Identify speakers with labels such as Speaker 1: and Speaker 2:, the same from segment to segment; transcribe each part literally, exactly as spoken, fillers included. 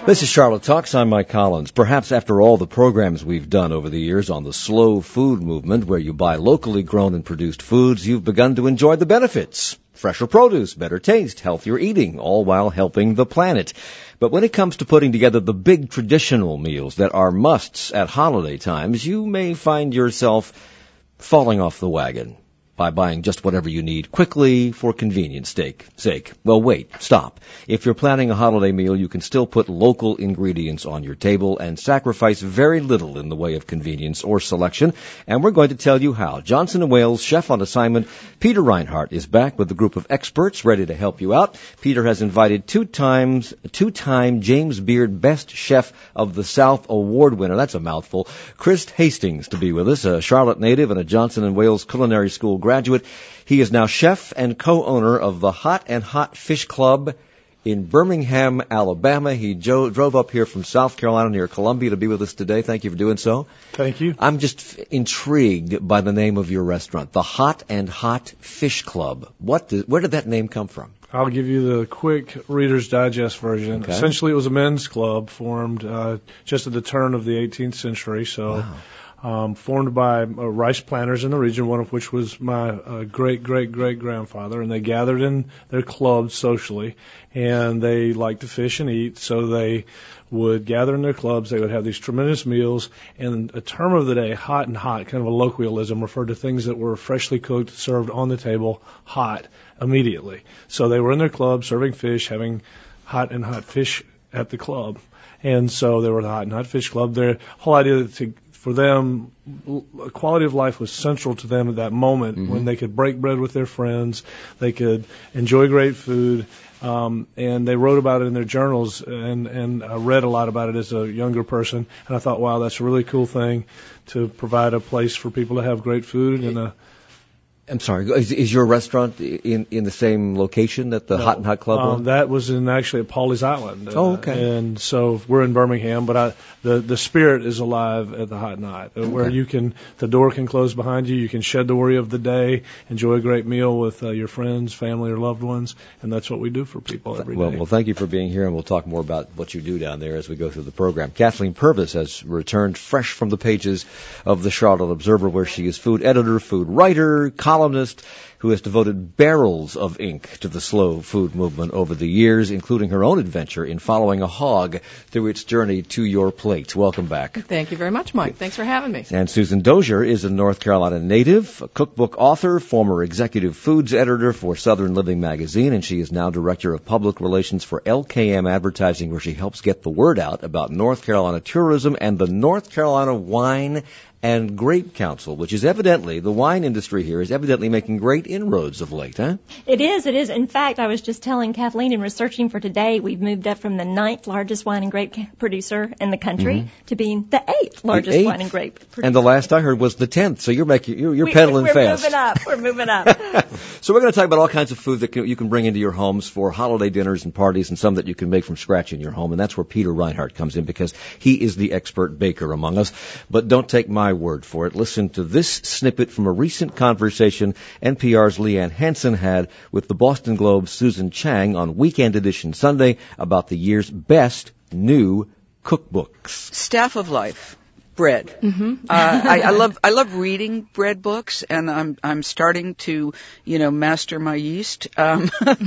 Speaker 1: This is Charlotte Talks. I'm Mike Collins. Perhaps after all the programs we've done over the years on the slow food movement, where you buy locally grown and produced foods, you've begun to enjoy the benefits. Fresher produce, better taste, healthier eating, all while helping the planet. But when it comes to putting together the big traditional meals that are musts at holiday times, you may find yourself falling off the wagon by buying just whatever you need quickly for convenience sake. sake. Well, wait, stop. If you're planning a holiday meal, you can still put local ingredients on your table and sacrifice very little in the way of convenience or selection. And we're going to tell you how. Johnson and Wales chef on assignment, Peter Reinhardt, is back with a group of experts ready to help you out. Peter has invited two times, two-time James Beard Best Chef of the South Award winner, that's a mouthful, Chris Hastings, to be with us, a Charlotte native and a Johnson and Wales Culinary School graduate. He is now chef and co-owner of the Hot and Hot Fish Club in Birmingham, Alabama. He jo- drove up here from South Carolina near Columbia to be with us today. Thank you for doing so.
Speaker 2: Thank you.
Speaker 1: I'm just intrigued by the name of your restaurant, the Hot and Hot Fish Club. What did, where did that name come from?
Speaker 2: I'll give you the quick Reader's Digest version.
Speaker 1: Okay.
Speaker 2: Essentially, it was a men's club formed uh, just at the turn of the eighteenth century. So.
Speaker 1: Wow.
Speaker 2: Um, formed by uh, rice planters in the region, one of which was my uh, great-great-great-grandfather, and they gathered in their clubs socially, and they liked to fish and eat, so they would gather in their clubs, they would have these tremendous meals, and a term of the day, hot and hot, kind of a colloquialism, referred to things that were freshly cooked, served on the table, hot, immediately. So they were in their club, serving fish, having hot and hot fish at the club, and so they were the Hot and Hot Fish Club. Their whole idea to For them, quality of life was central to them at that moment, mm-hmm. when they could break bread with their friends, they could enjoy great food, um, and they wrote about it in their journals, and, and I read a lot about it as a younger person, and I thought, wow, that's a really cool thing to provide a place for people to have great food and a
Speaker 1: I'm sorry, is, is your restaurant in, in the same location that the
Speaker 2: no,
Speaker 1: Hot and Hot Club
Speaker 2: um,
Speaker 1: was?
Speaker 2: That was in actually at Pawleys Island.
Speaker 1: Oh, okay.
Speaker 2: Uh, and so we're in Birmingham, but I, the the spirit is alive at the Hot and Hot, uh,
Speaker 1: okay.
Speaker 2: where you can, the door can close behind you, you can shed the worry of the day, enjoy a great meal with uh, your friends, family, or loved ones, and that's what we do for people every
Speaker 1: well,
Speaker 2: day.
Speaker 1: Well, thank you for being here, and we'll talk more about what you do down there as we go through the program. Kathleen Purvis has returned fresh from the pages of the Charlotte Observer, where she is food editor, food writer, columnist, who has devoted barrels of ink to the slow food movement over the years, including her own adventure in following a hog through its journey to your plate. Welcome back.
Speaker 3: Thank you very much, Mike. Thanks for having me.
Speaker 1: And Susan Dozier is a North Carolina native, a cookbook author, former executive foods editor for Southern Living magazine, and she is now director of public relations for L K M Advertising, where she helps get the word out about North Carolina tourism and the North Carolina Wine and Grape Council, which is evidently, the wine industry here is evidently making great inroads of late, huh?
Speaker 4: It is, it is. In fact, I was just telling Kathleen in researching for today, we've moved up from the ninth largest wine and grape producer in the country mm-hmm. to being the eighth largest
Speaker 1: the eighth?
Speaker 4: wine and grape producer.
Speaker 1: And the last I heard was the tenth, so you're making, you're, you're
Speaker 4: we,
Speaker 1: pedaling
Speaker 4: we're
Speaker 1: fast.
Speaker 4: We're moving up, we're moving up.
Speaker 1: So we're going to talk about all kinds of food that can, you can bring into your homes for holiday dinners and parties, and some that you can make from scratch in your home, and that's where Peter Reinhardt comes in, because he is the expert baker among us. But don't take my word for it. Listen to this snippet from a recent conversation N P R's Leanne Hansen had with the Boston Globe's Susan Chang on Weekend Edition Sunday about the year's best new cookbooks.
Speaker 5: Staff of Life. Bread.
Speaker 3: Mm-hmm.
Speaker 5: uh, I, I love I love reading bread books, and I'm I'm starting to you know master my yeast. Um, but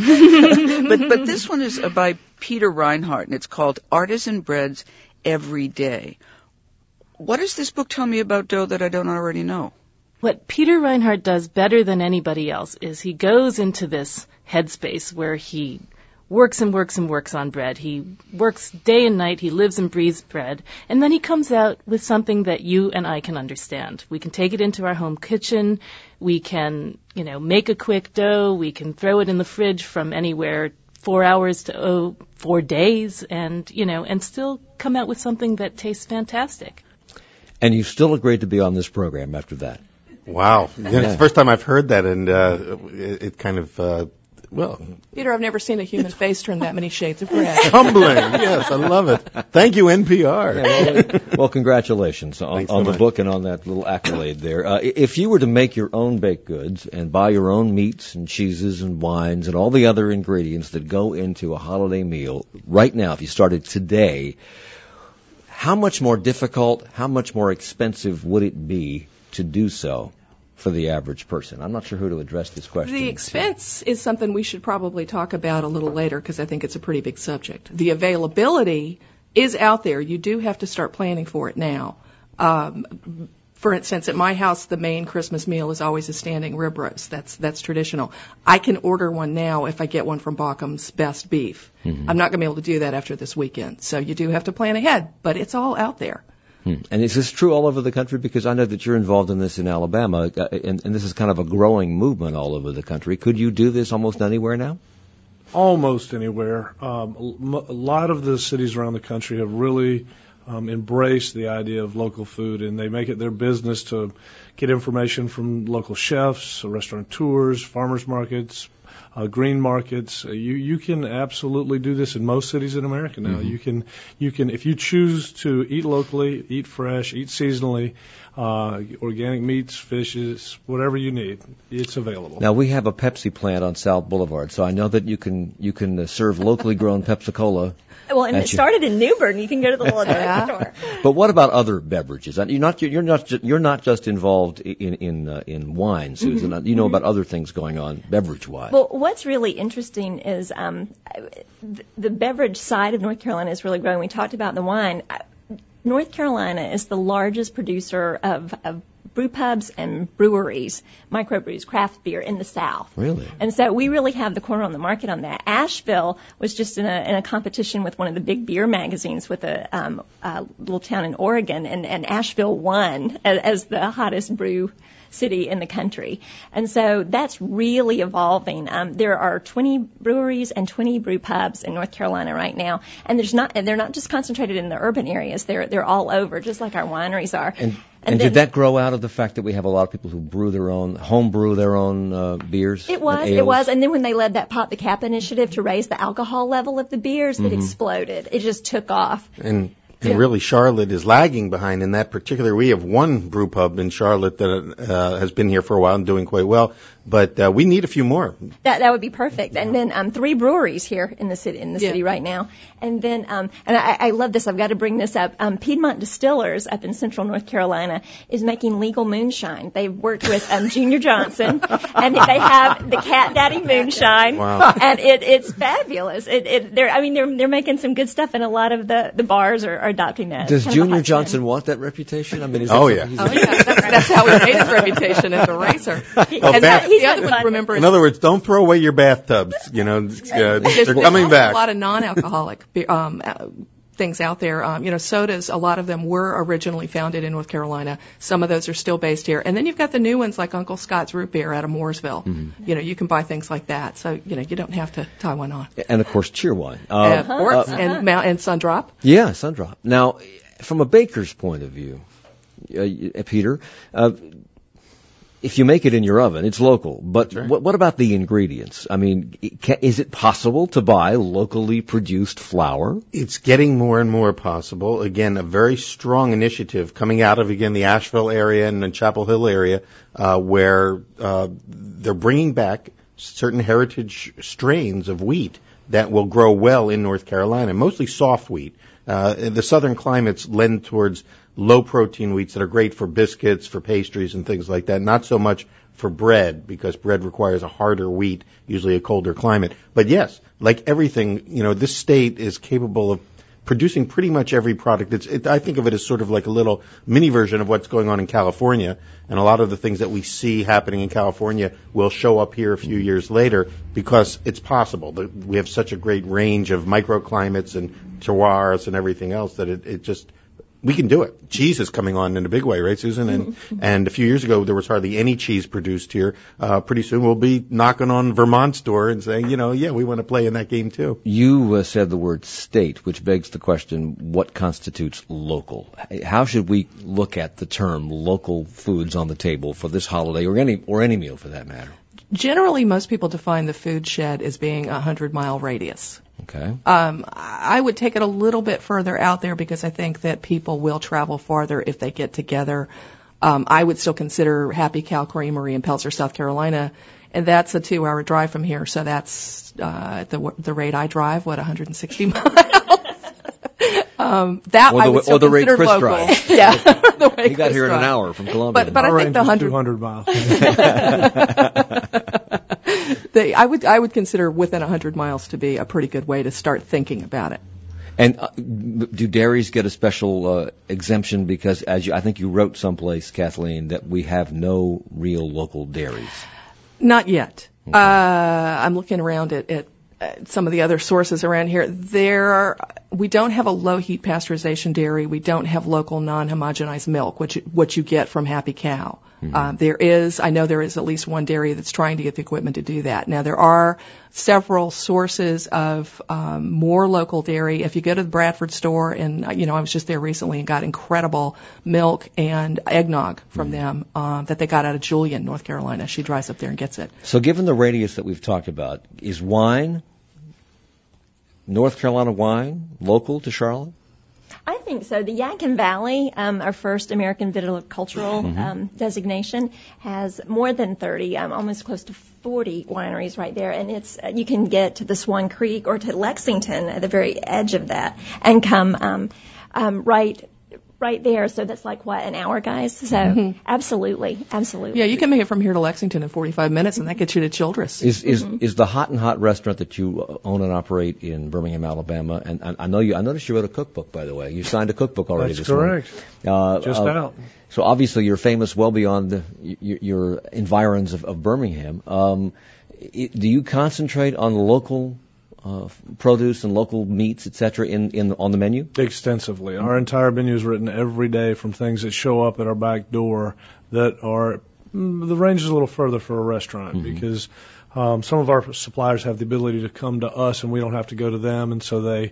Speaker 5: but this one is by Peter Reinhardt, and it's called Artisan Breads Every Day. What does this book tell me about dough that I don't already know?
Speaker 3: What Peter Reinhardt does better than anybody else is he goes into this headspace where he works and works and works on bread. He works day and night. He lives and breathes bread. And then he comes out with something that you and I can understand. We can take it into our home kitchen. We can, you know, make a quick dough. We can throw it in the fridge from anywhere four hours to oh, four days and, you know, and still come out with something that tastes fantastic.
Speaker 1: And you still agreed to be on this program after that.
Speaker 6: Wow. Yeah. It's the first time I've heard that, and uh, it, it kind of uh, Well,
Speaker 7: Peter, I've never seen a human face turn that many shades of red.
Speaker 6: humbling. Yes, I love it. Thank you, N P R.
Speaker 1: Yeah, well, well, congratulations on,
Speaker 6: Thanks
Speaker 1: on
Speaker 6: so
Speaker 1: the
Speaker 6: much.
Speaker 1: book and on that little accolade there. Uh, if you were to make your own baked goods and buy your own meats and cheeses and wines and all the other ingredients that go into a holiday meal right now, if you started today, how much more difficult, how much more expensive would it be to do so for the average person? I'm not sure who to address this question
Speaker 7: The
Speaker 1: to.
Speaker 7: expense is something we should probably talk about a little later because I think it's a pretty big subject. The availability is out there. You do have to start planning for it now. Um, for instance, at my house, the main Christmas meal is always a standing rib roast. That's that's traditional. I can order one now if I get one from Baucom's Best Beef. Mm-hmm. I'm not going to be able to do that after this weekend. So you do have to plan ahead, but it's all out there.
Speaker 1: Hmm. And is this true all over the country? Because I know that you're involved in this in Alabama, uh, and, and this is kind of a growing movement all over the country. Could you do this almost anywhere now?
Speaker 2: Almost anywhere. Um, a lot of the cities around the country have really um, embraced the idea of local food, and they make it their business to get information from local chefs, restaurateurs, farmers markets, Uh, green markets. Uh, you you can absolutely do this in most cities in America now. Mm-hmm. You can you can if you choose to eat locally, eat fresh, eat seasonally, uh, organic meats, fishes, whatever you need, it's available.
Speaker 1: Now we have a Pepsi plant on South Boulevard, so I know that you can you can uh, serve locally grown Pepsi-Cola.
Speaker 4: Well, and it
Speaker 1: you.
Speaker 4: started in New Bern. You can go to the little
Speaker 7: Yeah.
Speaker 4: store.
Speaker 1: But what about other beverages? And You're not you're not ju- you're not just involved in in uh, in wine, Susan. Mm-hmm. You know about other things going on beverage wise.
Speaker 4: Well, what's really interesting is um, th- the beverage side of North Carolina is really growing. We talked about the wine. North Carolina is the largest producer of, of brew pubs and breweries, microbrews, craft beer in the South.
Speaker 1: Really?
Speaker 4: And so we really have the corner on the market on that. Asheville was just in a, in a competition with one of the big beer magazines with a, um, a little town in Oregon, and, and Asheville won as, as the hottest brew city in the country. And so that's really evolving. Um, there are twenty breweries and twenty brew pubs in North Carolina right now, and there's not and they're not just concentrated in the urban areas. They're they're all over, just like our wineries are.
Speaker 1: And,
Speaker 4: And,
Speaker 1: and
Speaker 4: then,
Speaker 1: did that grow out of the fact that we have a lot of people who brew their own, home brew their own uh, beers?
Speaker 4: It was,
Speaker 1: and
Speaker 4: it
Speaker 1: ales?
Speaker 4: was. And then when they led that Pop the Cap initiative to raise the alcohol level of the beers, mm-hmm. it exploded. It just took off.
Speaker 6: And And really, Charlotte is lagging behind in that particular. We have one brew pub in Charlotte that uh, has been here for a while and doing quite well, but uh, we need a few more.
Speaker 4: That that would be perfect. And then um, three breweries here in the city in the
Speaker 7: Yeah.
Speaker 4: city right now. And then um, and I, I love this. I've got to bring this up. Um, Piedmont Distillers up in Central North Carolina is making legal moonshine. They've worked with um, Junior Johnson, and they have the Cat Daddy Moonshine.
Speaker 6: Wow.
Speaker 4: And it, it's fabulous. It, it, they're I mean they're they're making some good stuff, and a lot of the the bars are, are adopting that.
Speaker 1: Does
Speaker 4: Kind of a
Speaker 1: Junior
Speaker 4: hot
Speaker 1: Johnson
Speaker 4: trend.
Speaker 1: want that reputation? I mean, is that
Speaker 6: Oh,
Speaker 1: something
Speaker 6: yeah.
Speaker 1: he's-
Speaker 7: Oh, yeah, that's, that's how he made his reputation as a racer.
Speaker 6: Well,
Speaker 7: and
Speaker 6: bath-
Speaker 7: that,
Speaker 4: he's
Speaker 7: the other
Speaker 4: been
Speaker 7: one,
Speaker 4: fun.
Speaker 7: remember,
Speaker 6: In other words, don't throw away your bathtubs. You know, uh,
Speaker 7: there's,
Speaker 6: they're
Speaker 7: there's
Speaker 6: coming
Speaker 7: also
Speaker 6: back.
Speaker 7: a lot of non-alcoholic be- um, uh, things out there. Um, you know, sodas, a lot of them were originally founded in North Carolina. Some of those are still based here. And then you've got the new ones like Uncle Scott's Root Beer out of Mooresville.
Speaker 1: Mm-hmm.
Speaker 7: You know, you can buy things like that. So, you know, you don't have to tie one on.
Speaker 1: And, of course, Cheerwine. Uh,
Speaker 7: Uh, or, and, Mount, and Sundrop.
Speaker 1: Yeah, Sundrop. Now, from a baker's point of view, uh, Peter, uh, if you make it in your oven, it's local. But
Speaker 6: right.
Speaker 1: what, what about the ingredients? I mean, ca is it possible to buy locally produced flour?
Speaker 6: It's getting more and more possible. Again, a very strong initiative coming out of, again, the Asheville area and the Chapel Hill area, uh, where uh, they're bringing back certain heritage strains of wheat that will grow well in North Carolina, mostly soft wheat. Uh, the southern climates lend towards low-protein wheats that are great for biscuits, for pastries, and things like that. Not so much for bread, because bread requires a harder wheat, usually a colder climate. But yes, like everything, you know, this state is capable of producing pretty much every product. It's, it, I think of it as sort of like a little mini version of what's going on in California. And a lot of the things that we see happening in California will show up here a few years later because it's possible. We have such a great range of microclimates and terroirs and everything else that it, it just... We can do it. Cheese is coming on in a big way, right, Susan? And mm-hmm. and a few years ago, there was hardly any cheese produced here. Uh, pretty soon, we'll be knocking on Vermont's door and saying, you know, yeah, we want to play in that game, too.
Speaker 1: You uh, said the word state, which begs the question, what constitutes local? How should we look at the term local foods on the table for this holiday or any or any meal for that matter?
Speaker 7: Generally, most people define the food shed as being a hundred-mile radius.
Speaker 1: Okay.
Speaker 7: Um, I would take it a little bit further out there because I think that people will travel farther if they get together. Um, I would still consider Happy Cow Creamery in Pelzer, South Carolina, and that's a two-hour drive from here. So that's uh, at the the rate I drive, what, one hundred sixty miles. um, that
Speaker 1: or the,
Speaker 7: I would still
Speaker 1: or the rate
Speaker 7: consider
Speaker 1: Chris
Speaker 7: local.
Speaker 1: drives.
Speaker 7: Yeah, the way
Speaker 1: He got
Speaker 7: Chris
Speaker 1: here in
Speaker 7: drives.
Speaker 1: an hour from Columbia.
Speaker 7: But but I
Speaker 2: Our
Speaker 7: think the
Speaker 2: range is
Speaker 7: hundred.
Speaker 2: two hundred miles.
Speaker 7: the, I would I would consider within one hundred miles to be a pretty good way to start thinking about it.
Speaker 1: And uh, do dairies get a special uh, exemption because, as you, I think you wrote someplace, Kathleen, that we have no real local dairies?
Speaker 7: Not yet.
Speaker 1: Okay.
Speaker 7: Uh, I'm looking around at, at, at some of the other sources around here. There, are, we don't have a low heat pasteurization dairy. We don't have local non-homogenized milk, which what you get from Happy Cow. Mm-hmm. Uh, there is, I know there is at least one dairy that's trying to get the equipment to do that. Now there are several sources of um, more local dairy. If you go to the Bradford store, and you know I was just there recently and got incredible milk and eggnog from mm-hmm. them uh, that they got out of Julian, North Carolina. She drives up there and gets it.
Speaker 1: So given the radius that we've talked about, is wine, North Carolina wine, local to Charlotte?
Speaker 4: I think so. The Yadkin Valley, um, our first American viticultural mm-hmm. um, designation, has more than thirty, um, almost close to forty wineries right there. And it's uh, you can get to the Swan Creek or to Lexington at the very edge of that and come um, um, right right there. So that's like, what, an hour, guys? So mm-hmm. absolutely, absolutely.
Speaker 7: Yeah, you can make it from here to Lexington in forty-five minutes, and that gets you to Childress.
Speaker 1: Is is
Speaker 7: mm-hmm.
Speaker 1: is the Hot and Hot restaurant that you own and operate in Birmingham, Alabama? And, and I know you. I noticed you wrote a cookbook, by the way. You signed a cookbook already.
Speaker 2: That's
Speaker 1: this
Speaker 2: correct.
Speaker 1: Uh,
Speaker 2: Just
Speaker 1: uh,
Speaker 2: out.
Speaker 1: So obviously you're famous well beyond the, your, your environs of, of Birmingham. Um, it, do you concentrate on local Uh, produce and local meats, et cetera, in, in on the menu?
Speaker 2: Extensively. Our entire menu is written every day from things that show up at our back door that are, mm, the range is a little further for a restaurant mm-hmm. because um, some of our suppliers have the ability to come to us and we don't have to go to them, and so they,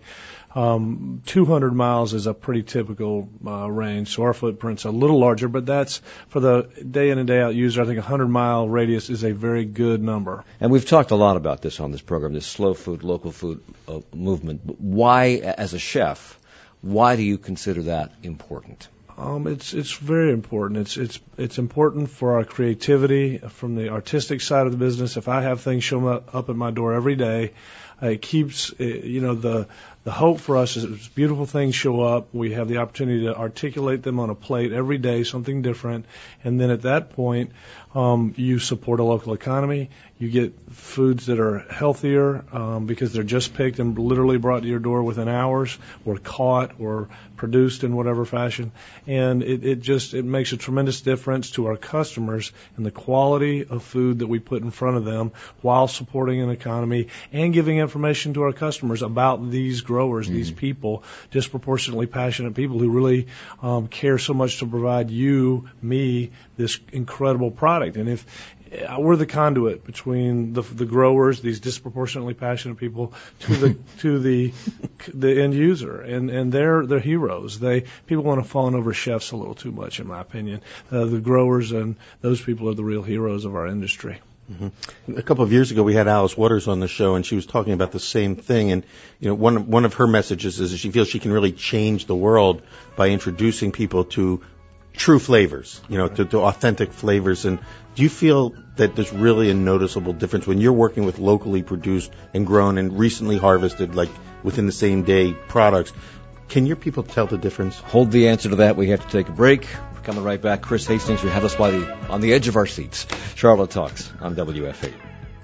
Speaker 2: um, two hundred miles is a pretty typical uh, range, so our footprint's a little larger, but that's, for the day in and day out user, I think a one hundred mile radius is a very good number.
Speaker 1: And we've talked a lot about this on this program, this slow food, local food uh, movement. But why, as a chef, why do you consider that important?
Speaker 2: Um, it's it's very important. It's it's it's important for our creativity, from the artistic side of the business. If I have things show up, up at my door every day, uh, it keeps uh, you know the the hope for us is as beautiful things show up, we have the opportunity to articulate them on a plate every day, something different, and then at that point, um, you support a local economy. You get foods that are healthier um, because they're just picked and literally brought to your door within hours, or caught, or produced in whatever fashion. And it, it just it makes a tremendous difference to our customers in the quality of food that we put in front of them, while supporting an economy and giving information to our customers about these growers, mm-hmm. these people, disproportionately passionate people who really um, care so much to provide you, me, this incredible product. And if we're the conduit between the, the growers, these disproportionately passionate people, to the to the the end user, and and they're they're heroes. They people want to fawn over chefs a little too much, in my opinion. Uh, the growers and those people are the real heroes of our industry.
Speaker 6: Mm-hmm. A couple of years ago, we had Alice Waters on the show, and she was talking about the same thing. And you know, one one of her messages is that she feels she can really change the world by introducing people to true flavors, you know, to, to authentic flavors. And do you feel that there's really a noticeable difference when you're working with locally produced and grown and recently harvested, like within the same day products? Can your people tell the difference?
Speaker 1: Hold the answer to that. We have to take a break. We're coming right back. Chris Hastings, you have us by the, on the edge of our seats. Charlotte Talks on W F eight.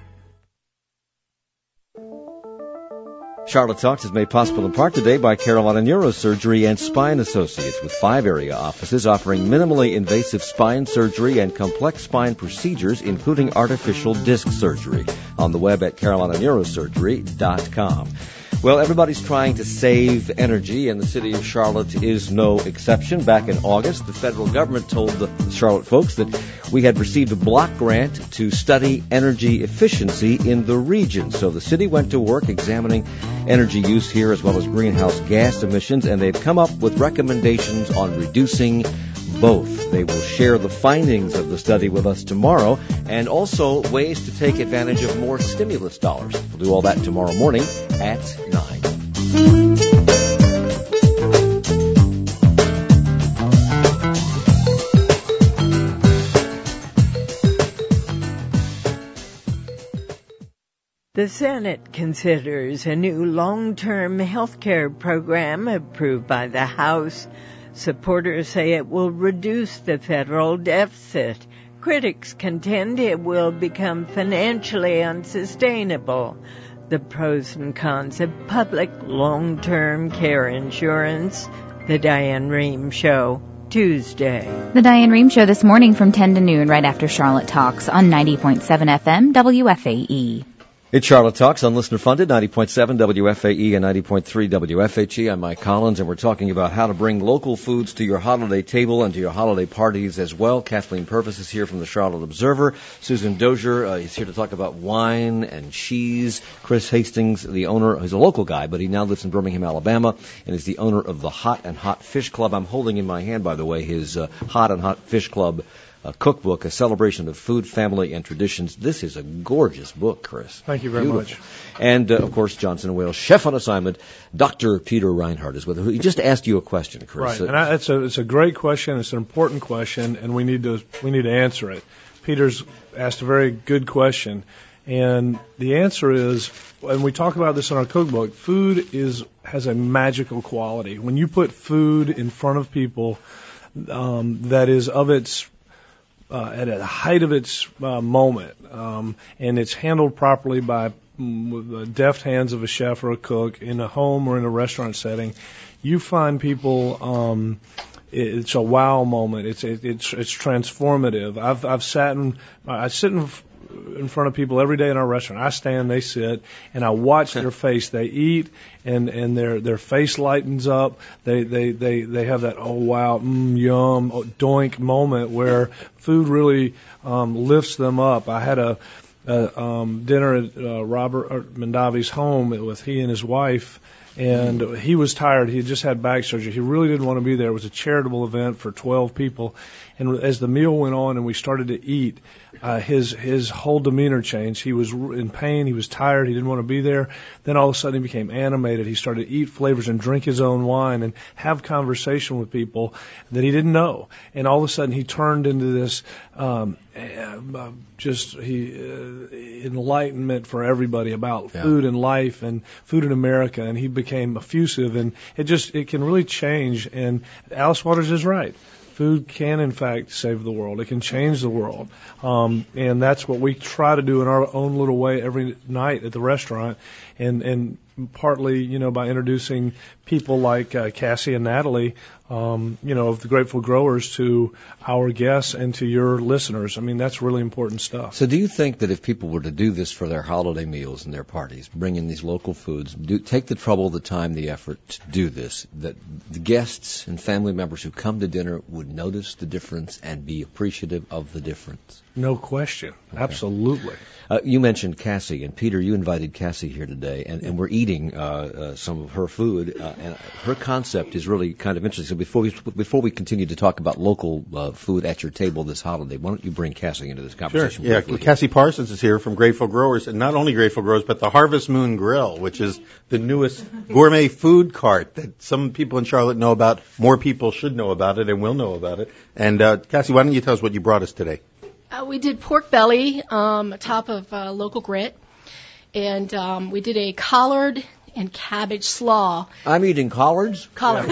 Speaker 1: Charlotte Talks is made possible in part today by Carolina Neurosurgery and Spine Associates, with five area offices offering minimally invasive spine surgery and complex spine procedures, including artificial disc surgery. On the web at carolina neurosurgery dot com. Well, everybody's trying to save energy, and the city of Charlotte is no exception. Back in August, the federal government told the Charlotte folks that we had received a block grant to study energy efficiency in the region. So the city went to work examining energy use here as well as greenhouse gas emissions, and they've come up with recommendations on reducing both. They will share the findings of the study with us tomorrow and also ways to take advantage of more stimulus dollars. We'll do all that tomorrow morning at nine.
Speaker 8: The Senate considers a new long-term health care program approved by the House. Supporters say it will reduce the federal deficit. Critics contend it will become financially unsustainable. The pros and cons of public long-term care insurance. The Diane Rehm Show, Tuesday.
Speaker 9: The Diane Rehm Show this morning from ten to noon right after Charlotte Talks on ninety point seven F M W F A E.
Speaker 1: It's Charlotte Talks on Listener Funded, ninety point seven W F A E and ninety point three W F H E. I'm Mike Collins, and we're talking about how to bring local foods to your holiday table and to your holiday parties as well. Kathleen Purvis is here from the Charlotte Observer. Susan Dozier uh, is here to talk about wine and cheese. Chris Hastings, the owner, he's a local guy, but he now lives in Birmingham, Alabama, and is the owner of the Hot and Hot Fish Club. I'm holding in my hand, by the way, his uh, Hot and Hot Fish Club A cookbook, a celebration of food, family, and traditions. This is a gorgeous book, Chris.
Speaker 2: Thank you very
Speaker 1: Beautiful.
Speaker 2: much.
Speaker 1: And, uh, of course, Johnson and Wales chef on assignment, Doctor Peter Reinhardt is with us. He just asked you a question, Chris.
Speaker 2: Right, and I, it's a it's a great question. It's an important question, and we need to we need to answer it. Peter's asked a very good question, and the answer is, and we talk about this in our cookbook, food is has a magical quality. When you put food in front of people um, that is of its Uh, at the height of its uh, moment, um, and it's handled properly by mm, the deft hands of a chef or a cook in a home or in a restaurant setting, you find people. Um, it, it's a wow moment. It's it, it's it's transformative. I've I've sat in I sit in. in front of people every day in our restaurant. I stand, they sit, and I watch their face. They eat, and and their their face lightens up. They they they they have that oh wow, mm, yum, oh, doink moment where food really um, lifts them up. I had a, a um, dinner at uh, Robert Mondavi's home with he and his wife. And he was tired. He had just had back surgery. He really didn't want to be there. It was a charitable event for twelve people. And as the meal went on and we started to eat, uh, his his whole demeanor changed. He was in pain. He was tired. He didn't want to be there. Then all of a sudden he became animated. He started to eat flavors and drink his own wine and have conversation with people that he didn't know. And all of a sudden he turned into this um, uh, just he uh, enlightenment for everybody about yeah. food and life and food in America. And he became effusive, and it just it can really change. And Alice Waters is right. Food can, in fact, save the world. It can change the world. Um, and that's what we try to do in our own little way every night at the restaurant. And, and partly, you know, by introducing people like uh, Cassie and Natalie, um, you know, of the Grateful Growers to our guests and to your listeners. I mean, that's really important stuff.
Speaker 1: So do you think that if people were to do this for their holiday meals and their parties, bring in these local foods, do, take the trouble, the time, the effort to do this, that the guests and family members who come to dinner would notice the difference and be appreciative of the difference?
Speaker 2: No question. Okay. Absolutely.
Speaker 1: Uh, you mentioned Cassie, and Peter, you invited Cassie here today, and, and we're eating uh, uh, some of her food, uh, and her concept is really kind of interesting. So before we before we continue to talk about local uh, food at your table this holiday, why don't you bring Cassie into this conversation?
Speaker 6: Sure. Yeah, Cassie Parsons is here from Grateful Growers, and not only Grateful Growers, but the Harvest Moon Grill, which is the newest gourmet food cart that some people in Charlotte know about. More people should know about it and will know about it. And uh, Cassie, why don't you tell us what you brought us today?
Speaker 10: Uh, we did pork belly, um, top of uh, local grit, and um, we did a collard and cabbage slaw.
Speaker 1: I'm eating collards.
Speaker 10: Collard.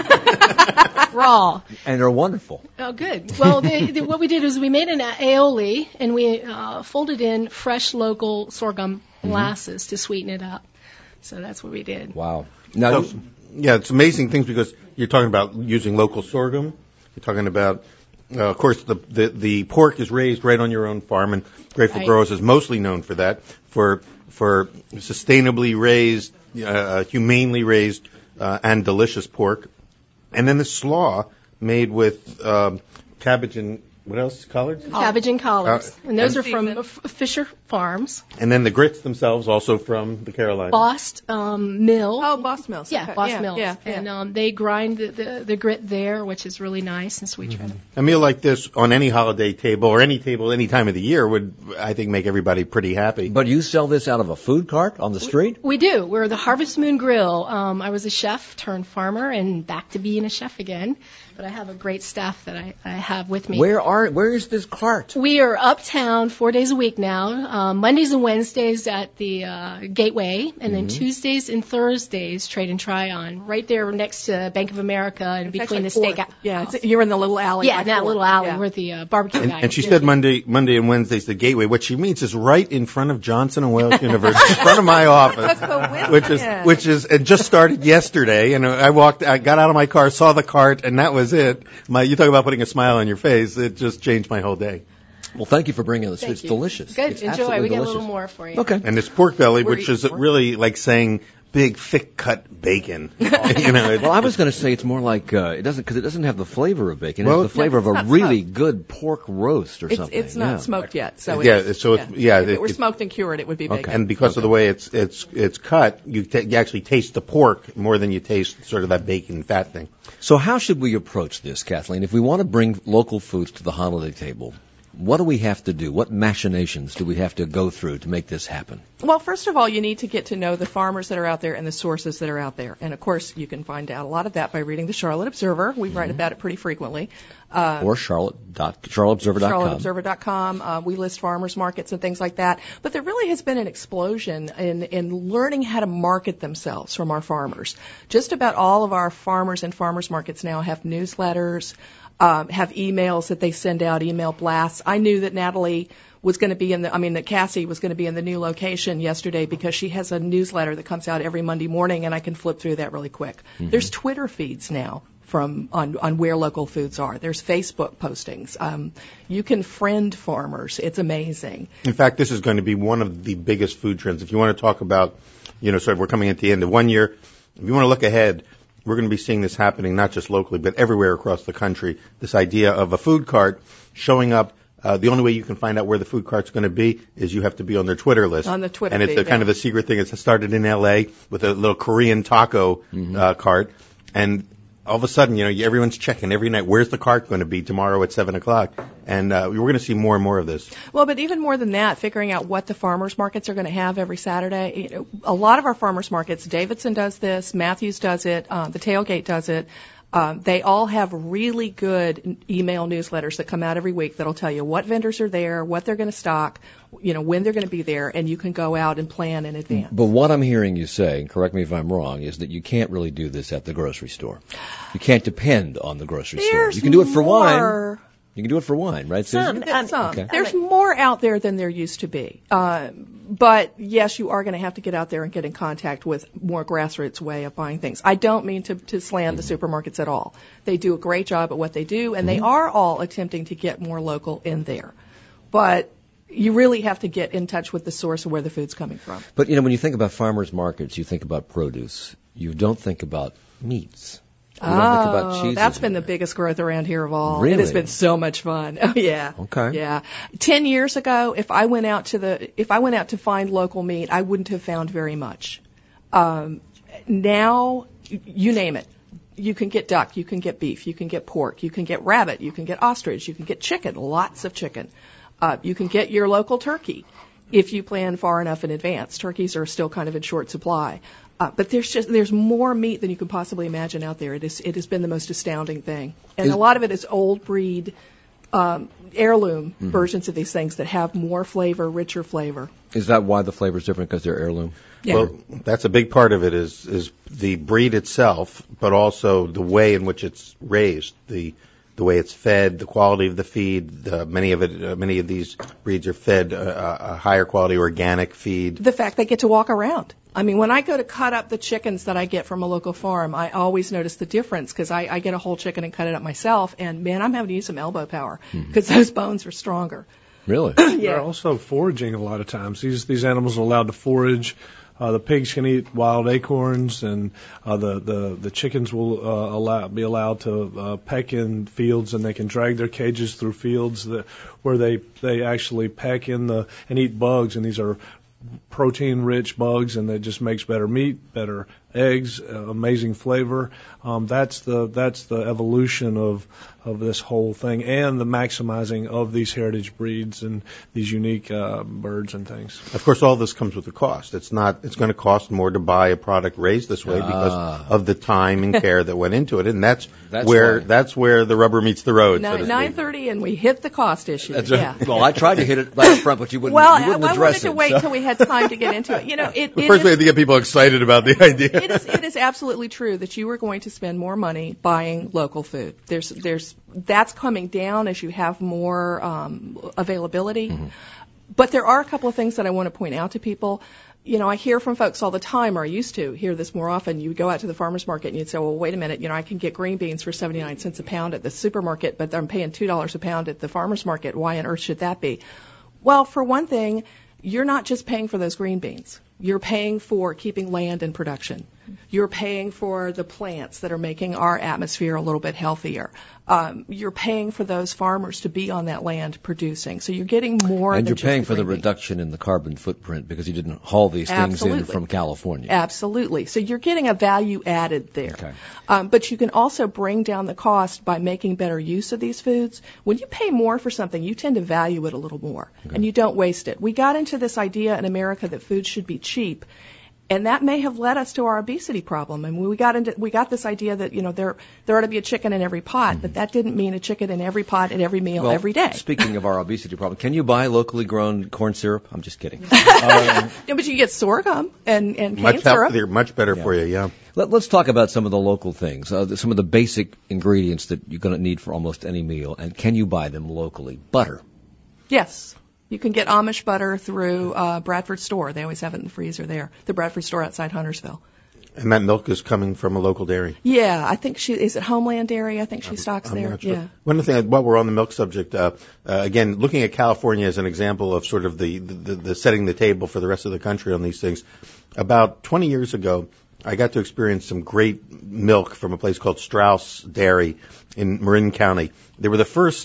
Speaker 10: Raw.
Speaker 1: And they're wonderful.
Speaker 10: Oh, good. Well, they, they, what we did was we made an aioli, and we uh, folded in fresh local sorghum molasses mm-hmm. to sweeten it up. So that's what we did.
Speaker 1: Wow. Now,
Speaker 6: so, yeah, it's amazing things because you're talking about using local sorghum. You're talking about Uh, of course, the, the the pork is raised right on your own farm, and Grateful right. Growers is mostly known for that, for for sustainably raised, uh, humanely raised, uh, and delicious pork. And then the slaw made with um, cabbage and What else? Collards?
Speaker 10: Cabbage and collards.
Speaker 6: Uh,
Speaker 10: and those
Speaker 6: and
Speaker 10: are from uh, F- Fisher Farms.
Speaker 6: And then the grits themselves also from the Carolinas.
Speaker 10: Bost um, Mill.
Speaker 7: Oh, Bost Mills.
Speaker 10: Yeah,
Speaker 7: Okay.
Speaker 10: Bost
Speaker 7: yeah,
Speaker 10: Mills.
Speaker 7: Yeah, yeah.
Speaker 10: And um, they grind the, the, the grit there, which is really nice and sweet. Mm-hmm.
Speaker 6: A meal like this on any holiday table or any table any time of the year would, I think, make everybody pretty happy.
Speaker 1: But you sell this out of a food cart on the street?
Speaker 10: We, we do. We're the Harvest Moon Grill. Um, I was a chef turned farmer and back to being a chef again. But I have a great staff that I, I have with me.
Speaker 1: Where are where is this cart?
Speaker 10: We are uptown four days a week now. Um, Mondays and Wednesdays at the uh, Gateway, and mm-hmm. then Tuesdays and Thursdays Trade and Try On, right there next to Bank of America and
Speaker 7: it's
Speaker 10: between the
Speaker 7: fourth.
Speaker 10: steak.
Speaker 7: Yeah, it's, you're in the little alley.
Speaker 10: Yeah, in that
Speaker 7: fourth.
Speaker 10: little alley
Speaker 7: yeah.
Speaker 10: where the uh, barbecue
Speaker 6: and,
Speaker 10: guy.
Speaker 6: and she
Speaker 10: is.
Speaker 6: said Monday, Monday and Wednesdays the Gateway. What she means is right in front of Johnson and Wales University, in front of my office, which is which is it just started yesterday. And I walked, I got out of my car, saw the cart, and that was it. My You talk about putting a smile on your face. It just changed my whole day.
Speaker 1: Well, thank you for bringing this.
Speaker 10: Thank
Speaker 1: it's
Speaker 10: you.
Speaker 1: delicious.
Speaker 10: Good.
Speaker 1: It's
Speaker 10: Enjoy. We
Speaker 1: delicious.
Speaker 10: got a little more for you.
Speaker 1: Okay.
Speaker 6: And it's pork belly,
Speaker 7: We're
Speaker 6: which is
Speaker 7: pork.
Speaker 6: really like saying big, thick cut bacon. you know, it,
Speaker 1: well, I was going to say it's more like uh, it doesn't because it doesn't have the flavor of bacon.
Speaker 6: Well,
Speaker 1: it has the flavor
Speaker 7: no,
Speaker 1: of a really smoked. good pork roast or
Speaker 7: it's,
Speaker 1: something.
Speaker 7: It's not
Speaker 1: yeah.
Speaker 7: smoked yet, so
Speaker 6: yeah.
Speaker 7: it's,
Speaker 6: So it's, yeah,
Speaker 7: if
Speaker 6: it,
Speaker 7: it were
Speaker 6: it,
Speaker 7: smoked and cured, it would be bacon.
Speaker 1: Okay.
Speaker 6: And because
Speaker 1: okay.
Speaker 6: of the way it's it's it's cut, you, ta- you actually taste the pork more than you taste sort of that bacon fat thing.
Speaker 1: So how should we approach this, Kathleen? If we want to bring local foods to the holiday table, what do we have to do? What machinations do we have to go through to make this happen?
Speaker 7: Well, first of all, you need to get to know the farmers that are out there and the sources that are out there. And, of course, you can find out a lot of that by reading the Charlotte Observer. We mm-hmm. write about it pretty frequently. Uh,
Speaker 1: or Charlotte dot, charlotte observer dot com.
Speaker 7: charlotte observer dot com. Uh, we list farmers markets and things like that. But there really has been an explosion in, in learning how to market themselves from our farmers. Just about all of our farmers and farmers markets now have newsletters, um, have emails that they send out, email blasts. I knew that Natalie was going to be in the, I mean, that Cassie was going to be in the new location yesterday because she has a newsletter that comes out every Monday morning, and I can flip through that really quick. Mm-hmm. There's Twitter feeds now from on, on where local foods are. There's Facebook postings. Um, you can friend farmers. It's amazing.
Speaker 6: In fact, this is going to be one of the biggest food trends. If you want to talk about, you know, sort of we're coming at the end of one year, if you want to look ahead, we're going to be seeing this happening not just locally, but everywhere across the country. This idea of a food cart showing up. Uh, the only way you can find out where the food cart's going to be is you have to be on their Twitter list.
Speaker 7: On the Twitter
Speaker 6: And it's
Speaker 7: feed,
Speaker 6: a, kind
Speaker 7: yeah.
Speaker 6: of a secret thing. It started in L A with a little Korean taco mm-hmm. uh, cart. And all of a sudden, you know, everyone's checking every night, where's the cart going to be tomorrow at seven o'clock? And uh, we're going to see more and more of this.
Speaker 7: Well, but even more than that, figuring out what the farmers markets are going to have every Saturday. You know, a lot of our farmers markets, Davidson does this, Matthews does it, uh, the Tailgate does it. Um, they all have really good email newsletters that come out every week that'll tell you what vendors are there, what they're going to stock, you know, when they're going to be there, and you can go out and plan in advance.
Speaker 1: But what I'm hearing you say, and correct me if I'm wrong, is that you can't really do this at the grocery store. You can't depend on the grocery
Speaker 7: There's
Speaker 1: store. You can do it for
Speaker 7: more.
Speaker 1: wine. You can do it for wine, right, Susan?
Speaker 7: Some. some.
Speaker 1: Okay.
Speaker 7: There's more out there than there used to be. Uh, but, yes, you are going to have to get out there and get in contact with more grassroots way of buying things. I don't mean to, to slam the supermarkets at all. They do a great job at what they do, and mm-hmm. they are all attempting to get more local in there. But you really have to get in touch with the source of where the food's coming from.
Speaker 1: But, you know, when you think about farmers markets, you think about produce. You don't think about meats. You don't
Speaker 7: oh,
Speaker 1: think about cheeses
Speaker 7: that's been
Speaker 1: there.
Speaker 7: the biggest growth around here of all.
Speaker 1: Really?
Speaker 7: It has been so much fun. Oh yeah.
Speaker 1: Okay.
Speaker 7: Yeah. Ten years ago, if I went out to the, if I went out to find local meat, I wouldn't have found very much. Um, now, you name it. You can get duck, you can get beef, you can get pork, you can get rabbit, you can get ostrich, you can get chicken, lots of chicken. Uh, you can get your local turkey if you plan far enough in advance. Turkeys are still kind of in short supply. Uh, but there's just there's more meat than you could possibly imagine out there. It is it has been the most astounding thing, and is, a lot of it is old breed, um, heirloom mm-hmm. versions of these things that have more flavor, richer flavor.
Speaker 1: Is that why the flavor is different because they're heirloom?
Speaker 7: Yeah.
Speaker 6: Well, that's a big part of it is is the breed itself, but also the way in which it's raised, the the way it's fed, the quality of the feed. The, many of it, uh, many of these breeds are fed uh, a higher quality organic feed.
Speaker 7: The fact they get to walk around. I mean, when I go to cut up the chickens that I get from a local farm, I always notice the difference because I, I get a whole chicken and cut it up myself, and man, I'm having to use some elbow power because mm-hmm. those bones are stronger.
Speaker 1: Really?
Speaker 2: Yeah. They're also foraging a lot of times. These these animals are allowed to forage Uh, the pigs can eat wild acorns, and uh, the, the, the chickens will uh, allow, be allowed to uh, peck in fields, and they can drag their cages through fields that, where they, they actually peck in the and eat bugs, and these are protein-rich bugs, and that just makes better meat, better eggs, uh, amazing flavor. Um, that's the that's the evolution of of this whole thing, and the maximizing of these heritage breeds and these unique uh, birds and things.
Speaker 6: Of course, all this comes with a cost. It's not. It's going to cost more to buy a product raised this way
Speaker 1: ah.
Speaker 6: because of the time and care that went into it, and that's,
Speaker 1: that's
Speaker 6: where
Speaker 1: why.
Speaker 6: that's where the rubber meets the road.
Speaker 7: Nine,
Speaker 6: so
Speaker 7: nine thirty, and we hit the cost issue.
Speaker 1: That's
Speaker 7: yeah.
Speaker 1: right. Well, I tried to hit it right up front, but you wouldn't.
Speaker 7: Well,
Speaker 1: you wouldn't
Speaker 7: I, I
Speaker 1: address
Speaker 7: wanted to
Speaker 1: it,
Speaker 7: wait
Speaker 1: so.
Speaker 7: till we had time to get into it. You know, it,
Speaker 6: Well,
Speaker 7: it
Speaker 6: first
Speaker 7: is,
Speaker 6: we have to get people excited about the idea.
Speaker 7: it is it is absolutely true that you are going to spend more money buying local food. There's there's that's coming down as you have more um, availability. Mm-hmm. But there are a couple of things that I want to point out to people. You know, I hear from folks all the time, or I used to hear this more often. You would go out to the farmer's market and you'd say, well, wait a minute, you know, I can get green beans for seventy-nine cents a pound at the supermarket, but I'm paying two dollars a pound at the farmer's market. Why on earth should that be? Well, for one thing, you're not just paying for those green beans. You're paying for keeping land in production. You're paying for the plants that are making our atmosphere a little bit healthier. Um, you're paying for those farmers to be on that land producing. So you're getting more
Speaker 1: and
Speaker 7: than
Speaker 1: you're
Speaker 7: just
Speaker 1: paying
Speaker 7: the
Speaker 1: for the
Speaker 7: green bean.
Speaker 1: reduction in the carbon footprint because you didn't haul these things
Speaker 7: Absolutely.
Speaker 1: in from California.
Speaker 7: Absolutely. So you're getting a value added there.
Speaker 1: Okay.
Speaker 7: Um, but you can also bring down the cost by making better use of these foods. When you pay more for something, you tend to value it a little more, okay. and you don't waste it. We got into this idea in America that food should be cheap. And that may have led us to our obesity problem. And we got into we got this idea that, you know, there there ought to be a chicken in every pot, mm-hmm. but that didn't mean a chicken in every pot at every meal
Speaker 1: well,
Speaker 7: every day.
Speaker 1: Speaking of our obesity problem, can you buy locally grown corn syrup? I'm just kidding. um,
Speaker 7: yeah, but you can get sorghum and and cane
Speaker 6: much
Speaker 7: syrup.
Speaker 6: Healthier, much better
Speaker 1: yeah.
Speaker 6: for you. Yeah.
Speaker 1: Let, let's talk about some of the local things, uh, some of the basic ingredients that you're going to need for almost any meal. And can you buy them locally? Butter.
Speaker 7: Yes. You can get Amish butter through uh, Bradford Store. They always have it in the freezer there. The Bradford Store outside Huntersville.
Speaker 6: And that milk is coming from a local dairy.
Speaker 7: Yeah, I think she is it Homeland Dairy. I think she stocks
Speaker 6: I'm
Speaker 7: there.
Speaker 6: Not sure.
Speaker 7: Yeah.
Speaker 6: One of the things, while we're on the milk subject, uh, uh, again, looking at California as an example of sort of the, the, the setting the table for the rest of the country on these things. About twenty years ago, I got to experience some great milk from a place called Strauss Dairy in Marin County. They were the first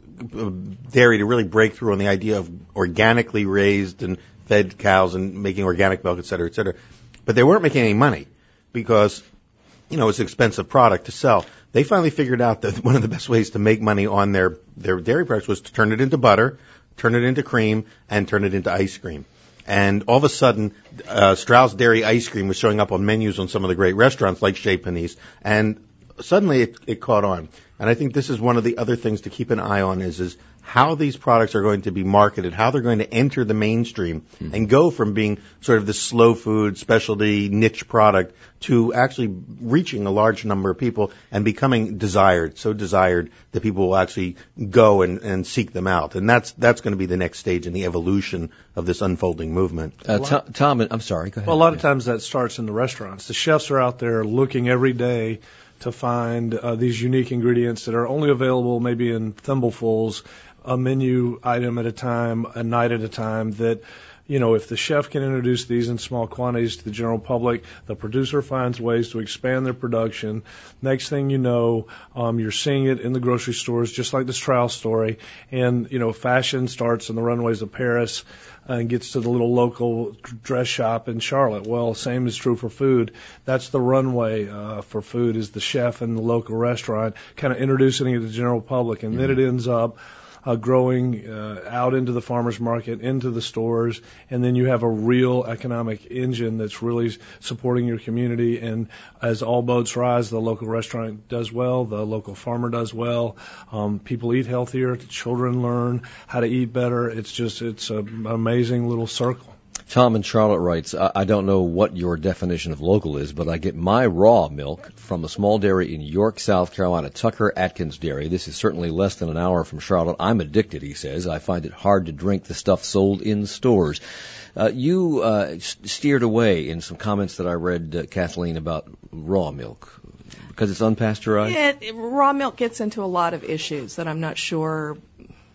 Speaker 6: dairy to really break through on the idea of organically raised and fed cows and making organic milk, et cetera, et cetera. But they weren't making any money because, you know, it's an expensive product to sell. They finally figured out that one of the best ways to make money on their, their dairy products was to turn it into butter, turn it into cream, and turn it into ice cream. And all of a sudden, uh, Strauss Dairy ice cream was showing up on menus on some of the great restaurants like Chez Panisse, and suddenly it, it caught on. And I think this is one of the other things to keep an eye on is, is how these products are going to be marketed, how they're going to enter the mainstream mm-hmm. and go from being sort of the slow food, specialty, niche product to actually reaching a large number of people and becoming desired, so desired that people will actually go and, and seek them out. And that's that's going to be the next stage in the evolution of this unfolding movement.
Speaker 1: Uh, Tom, Tom, I'm sorry, go ahead.
Speaker 2: Well, a lot of times that starts in the restaurants. The chefs are out there looking every day to find uh, these unique ingredients that are only available maybe in thimblefuls, a menu item at a time, a night at a time, that, you know, if the chef can introduce these in small quantities to the general public, the producer finds ways to expand their production. Next thing you know, um, you're seeing it in the grocery stores, just like the Strauss story. And, you know, fashion starts in the runways of Paris and gets to the little local dress shop in Charlotte. Well, same is true for food. That's the runway uh, for food, is the chef in the local restaurant kind of introducing it to the general public. And mm-hmm. then it ends up Uh, growing uh, out into the farmer's market, into the stores, and then you have a real economic engine that's really supporting your community. And as all boats rise, the local restaurant does well, the local farmer does well, um, people eat healthier, the children learn how to eat better. It's just, it's an amazing little circle.
Speaker 1: Tom in Charlotte writes, I, I don't know what your definition of local is, but I get my raw milk from a small dairy in York, South Carolina, Tucker Atkins Dairy. This is certainly less than an hour from Charlotte. I'm addicted, he says. I find it hard to drink the stuff sold in stores. Uh, you uh, steered away in some comments that I read, uh, Kathleen, about raw milk because it's unpasteurized?
Speaker 7: Yeah, raw milk gets into a lot of issues that I'm not sure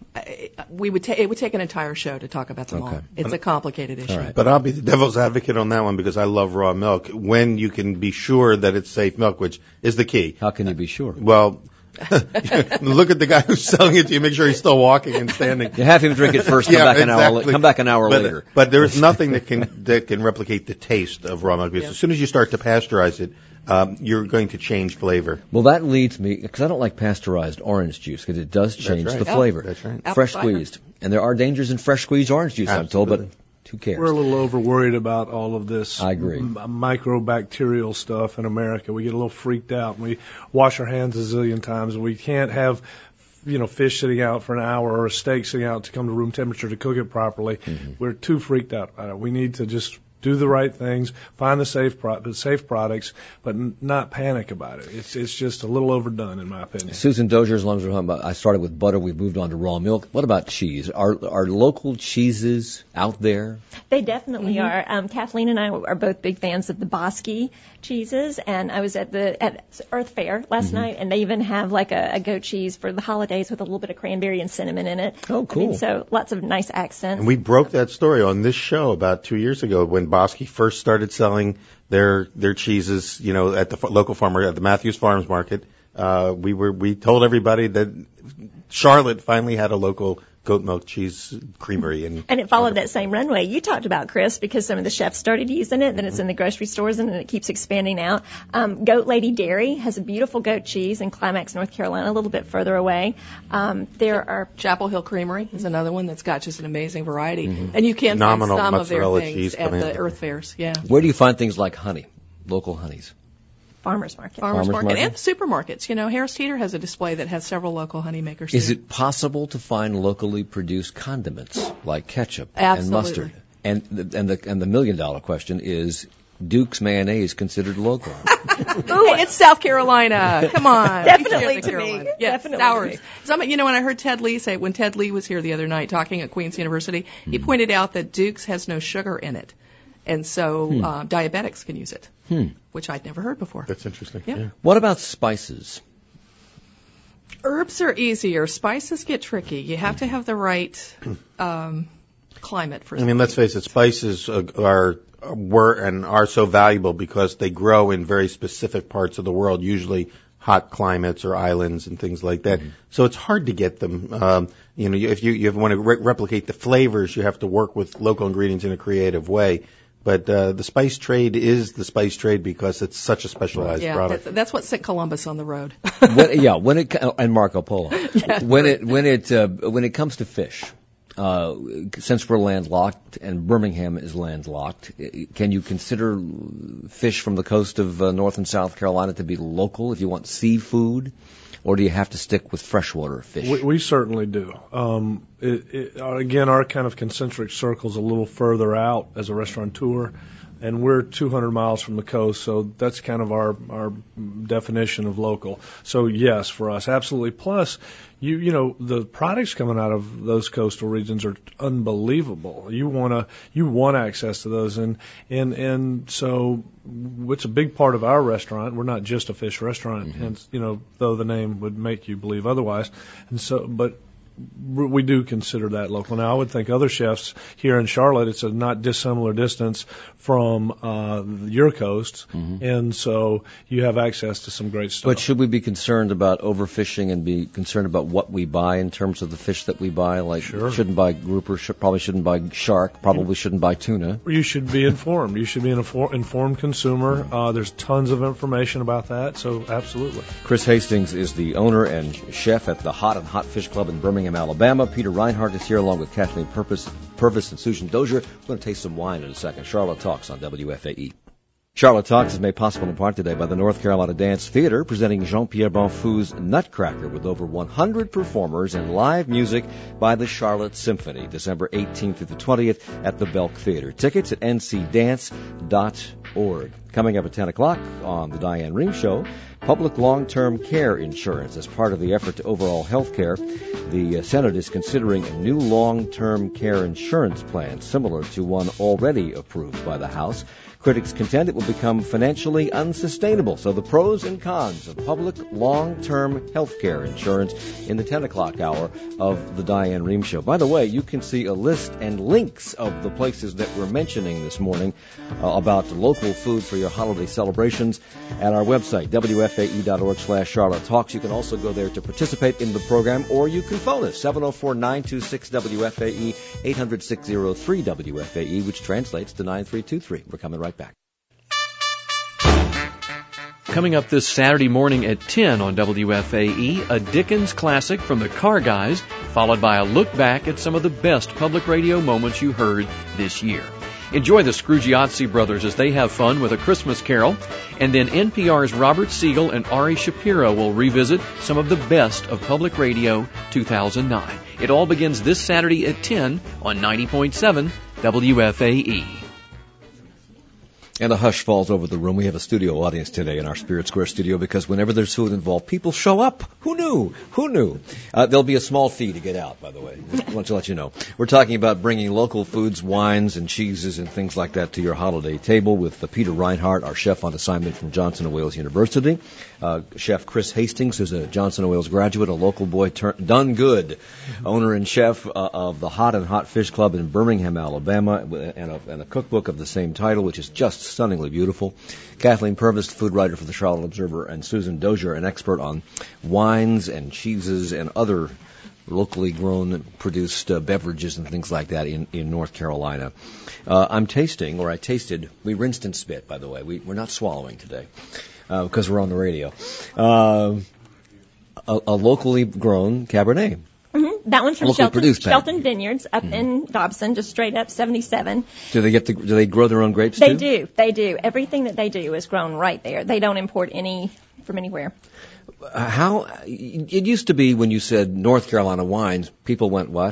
Speaker 7: I- we would ta- it would take an entire show to talk about them
Speaker 1: Okay.
Speaker 7: all. It's a complicated issue.
Speaker 1: All right.
Speaker 6: But I'll be the devil's advocate on that one because I love raw milk. When you can be sure that it's safe milk, which is the key.
Speaker 1: How can you be sure?
Speaker 6: Well, look at the guy who's selling it to you. Make sure he's still walking and standing.
Speaker 1: You have him drink it first. Come
Speaker 6: Yeah,
Speaker 1: back an hour.
Speaker 6: exactly.
Speaker 1: La- come back an hour
Speaker 6: But,
Speaker 1: later.
Speaker 6: but there's nothing that can that can replicate the taste of raw milk. Because
Speaker 7: Yeah.
Speaker 6: as soon as you start to pasteurize it, um, you're going to change flavor.
Speaker 1: Well, that leads me because I don't like pasteurized orange juice because it does change
Speaker 6: right.
Speaker 1: the
Speaker 6: Oh,
Speaker 1: flavor.
Speaker 6: that's right.
Speaker 7: Apple
Speaker 1: Fresh
Speaker 7: cider.
Speaker 1: squeezed, and there are dangers in fresh squeezed orange juice. I'm told, but
Speaker 6: Absolutely.
Speaker 1: who cares?
Speaker 2: We're a little over worried about all of this
Speaker 1: I agree.
Speaker 2: m- microbacterial stuff in America. We get a little freaked out and we wash our hands a zillion times and we can't have, you know, fish sitting out for an hour or a steak sitting out to come to room temperature to cook it properly.
Speaker 1: Mm-hmm.
Speaker 2: We're too freaked out about it. We need to just do the right things, find the safe pro- the safe products, but n- not panic about it. It's it's just a little overdone in my opinion.
Speaker 1: Susan Dozier, as long as we're talking about, I started with butter. We've moved on to raw milk. What about cheese? Are are local cheeses out there?
Speaker 4: They definitely are. Um, Kathleen and I are both big fans of the Bosky cheeses, and I was at the at Earth Fair last night, and they even have like a, a goat cheese for the holidays with a little bit of cranberry and cinnamon in it.
Speaker 1: Oh,
Speaker 4: I mean,
Speaker 1: cool.
Speaker 4: so lots of nice accents.
Speaker 6: And we broke that story on this show about two years ago when Bosky first started selling their their cheeses, you know, at the f- local farmer at the Matthews Farms Market. Uh, we were we told everybody that Charlotte finally had a local goat milk cheese creamery, and
Speaker 4: And it followed that same runway you talked about, Chris, because some of the chefs started using it, then it's in the grocery stores, and then it keeps expanding out. Um, Goat Lady Dairy has a beautiful goat cheese in Climax, North Carolina, a little bit further away. Um, there are
Speaker 7: Chapel Hill Creamery is another one that's got just an amazing variety, and you can
Speaker 6: Phenomenal
Speaker 7: find some of their
Speaker 6: mozzarella
Speaker 7: things
Speaker 6: cheese
Speaker 7: at
Speaker 6: coming
Speaker 7: the
Speaker 6: in.
Speaker 7: Earth Fairs. Yeah,
Speaker 1: Where do you find things like honey, local honeys?
Speaker 4: farmers market.
Speaker 7: farmers
Speaker 1: Farmers
Speaker 7: market,
Speaker 1: market?
Speaker 7: and supermarkets. You know, Harris Teeter has a display that has several local honey makers.
Speaker 1: Is
Speaker 7: too.
Speaker 1: it possible to find locally produced condiments like ketchup
Speaker 7: Absolutely.
Speaker 1: and mustard? And the, and the and the million dollar question is: Duke's mayonnaise considered local?
Speaker 7: Ooh, it's South Carolina. Come on.
Speaker 4: Definitely
Speaker 7: It's
Speaker 4: to me.
Speaker 7: Carolina. Yes,
Speaker 4: Definitely
Speaker 7: sours.
Speaker 4: to me.
Speaker 7: Some, you know, when I heard Ted Lee say, when Ted Lee was here the other night talking at Queen's University, he
Speaker 1: Hmm.
Speaker 7: pointed out that Duke's has no sugar in it. And so uh, diabetics can use it,
Speaker 1: Hmm.
Speaker 7: which I'd never heard before.
Speaker 6: that's interesting.
Speaker 7: Yeah.
Speaker 6: Yeah.
Speaker 1: What about spices?
Speaker 7: Herbs are easier. Spices get tricky. You have to have the right um, climate for
Speaker 6: I mean, let's face it, spices uh, are were and are so valuable because they grow in very specific parts of the world, usually hot climates or islands and things like that. So it's hard to get them. Um, you know, if you, you want to re- replicate the flavors, you have to work with local ingredients in a creative way. But uh, the spice trade is the spice trade because it's such a specialized
Speaker 7: yeah,
Speaker 6: product.
Speaker 7: that's, that's what sent Columbus on the road.
Speaker 1: when, yeah, when it and Marco Polo. when it when it uh, when it comes to fish, uh, since we're landlocked and Birmingham is landlocked, can you consider fish from the coast of uh, North and South Carolina to be local if you want seafood, or do you have to stick with freshwater fish?
Speaker 2: We, we certainly do. Um, it, it, uh, again, our kind of concentric circle's a little further out as a restaurateur, and we're two hundred miles from the coast, so that's kind of our our definition of local. So yes, for us, absolutely. Plus, you you know, the products coming out of those coastal regions are unbelievable. You wanna you want access to those, and and and so it's a big part of our restaurant. We're not just a fish restaurant,
Speaker 1: Mm-hmm.
Speaker 2: and you know, though the name would make you believe otherwise. And so, but we do consider that local. Now, I would think other chefs here in Charlotte, it's a not dissimilar distance from uh, your coast,
Speaker 1: Mm-hmm.
Speaker 2: and so you have access to some great stuff.
Speaker 1: But should we be concerned about overfishing and be concerned about what we buy in terms of the fish that we buy? Like,
Speaker 2: Sure.
Speaker 1: shouldn't buy grouper, should, probably shouldn't buy shark, probably shouldn't buy tuna.
Speaker 2: You should be informed. You should be an infor- informed consumer. Uh, there's tons of information about that, so absolutely.
Speaker 1: Chris Hastings is the owner and chef at the Hot and Hot Fish Club in Birmingham, Alabama. Peter Reinhardt is here along with Kathleen Purvis, Purvis and Susan Dozier. We're going to taste some wine in a second. Charlotte Talks on W F A E. Charlotte Talks is made possible in part today by the North Carolina Dance Theater, presenting Jean-Pierre Bonfou's Nutcracker with over one hundred performers and live music by the Charlotte Symphony, December eighteenth through the twentieth at the Belk Theater. Tickets at n c dance dot org. Coming up at ten o'clock on the Diane Ring Show, public long-term care insurance. As part of the effort to overhaul health care, the uh, Senate is considering a new long-term care insurance plan similar to one already approved by the House. Critics contend it will become financially unsustainable. So the pros and cons of public long-term health care insurance in the ten o'clock hour of the Diane Rehm Show. By the way, you can see a list and links of the places that we're mentioning this morning uh, about local food for your holiday celebrations at our website, W F A E dot org slash Charlotte Talks. You can also go there to participate in the program, or you can phone us, seven oh four, nine two six, W F A E, eight hundred, six oh three, W F A E, which translates to nine three two three. We're coming right back.
Speaker 11: Coming up this Saturday morning at ten on W F A E, a Dickens classic from the Car Guys, followed by a look back at some of the best public radio moments you heard this year. Enjoy the Scroogiazzi brothers as they have fun with A Christmas Carol, and then N P R's Robert Siegel and Ari Shapiro will revisit some of the best of Public Radio two thousand nine. It all begins this Saturday at ten on ninety point seven W F A E.
Speaker 1: And a hush falls over the room. We have a studio audience today in our Spirit Square studio because whenever there's food involved, people show up. Who knew? Who knew? Uh, there'll be a small fee to get out, by the way. I want to let you know. We're talking about bringing local foods, wines, and cheeses and things like that to your holiday table with uh, Peter Reinhardt, our chef on assignment from Johnson and Wales University. Uh, Chef Chris Hastings, who's a Johnson and Wales graduate, a local boy turned done good, owner and chef uh, of the Hot and Hot Fish Club in Birmingham, Alabama, and a, and a cookbook of the same title, which is just stunningly beautiful. Kathleen Purvis, food writer for the Charlotte Observer, and Susan Dozier, an expert on wines and cheeses and other locally grown, produced uh, beverages and things like that in, in North Carolina. Uh, I'm tasting, or I tasted, we rinsed and spit, by the way. We, we're not swallowing today uh, because we're on the radio. Uh, a, a locally grown Cabernet.
Speaker 4: Mm-hmm. That one's from
Speaker 1: Locally
Speaker 4: Shelton,
Speaker 1: produced,
Speaker 4: Shelton Vineyards up
Speaker 1: Mm-hmm.
Speaker 4: in Dobson, just straight up seventy-seven.
Speaker 1: Do they get the, do they grow their own grapes
Speaker 4: They
Speaker 1: too?
Speaker 4: do. They do. Everything that they do is grown right there. They don't import any from anywhere.
Speaker 1: Uh, how, it used to be when you said North Carolina wines, people went, what?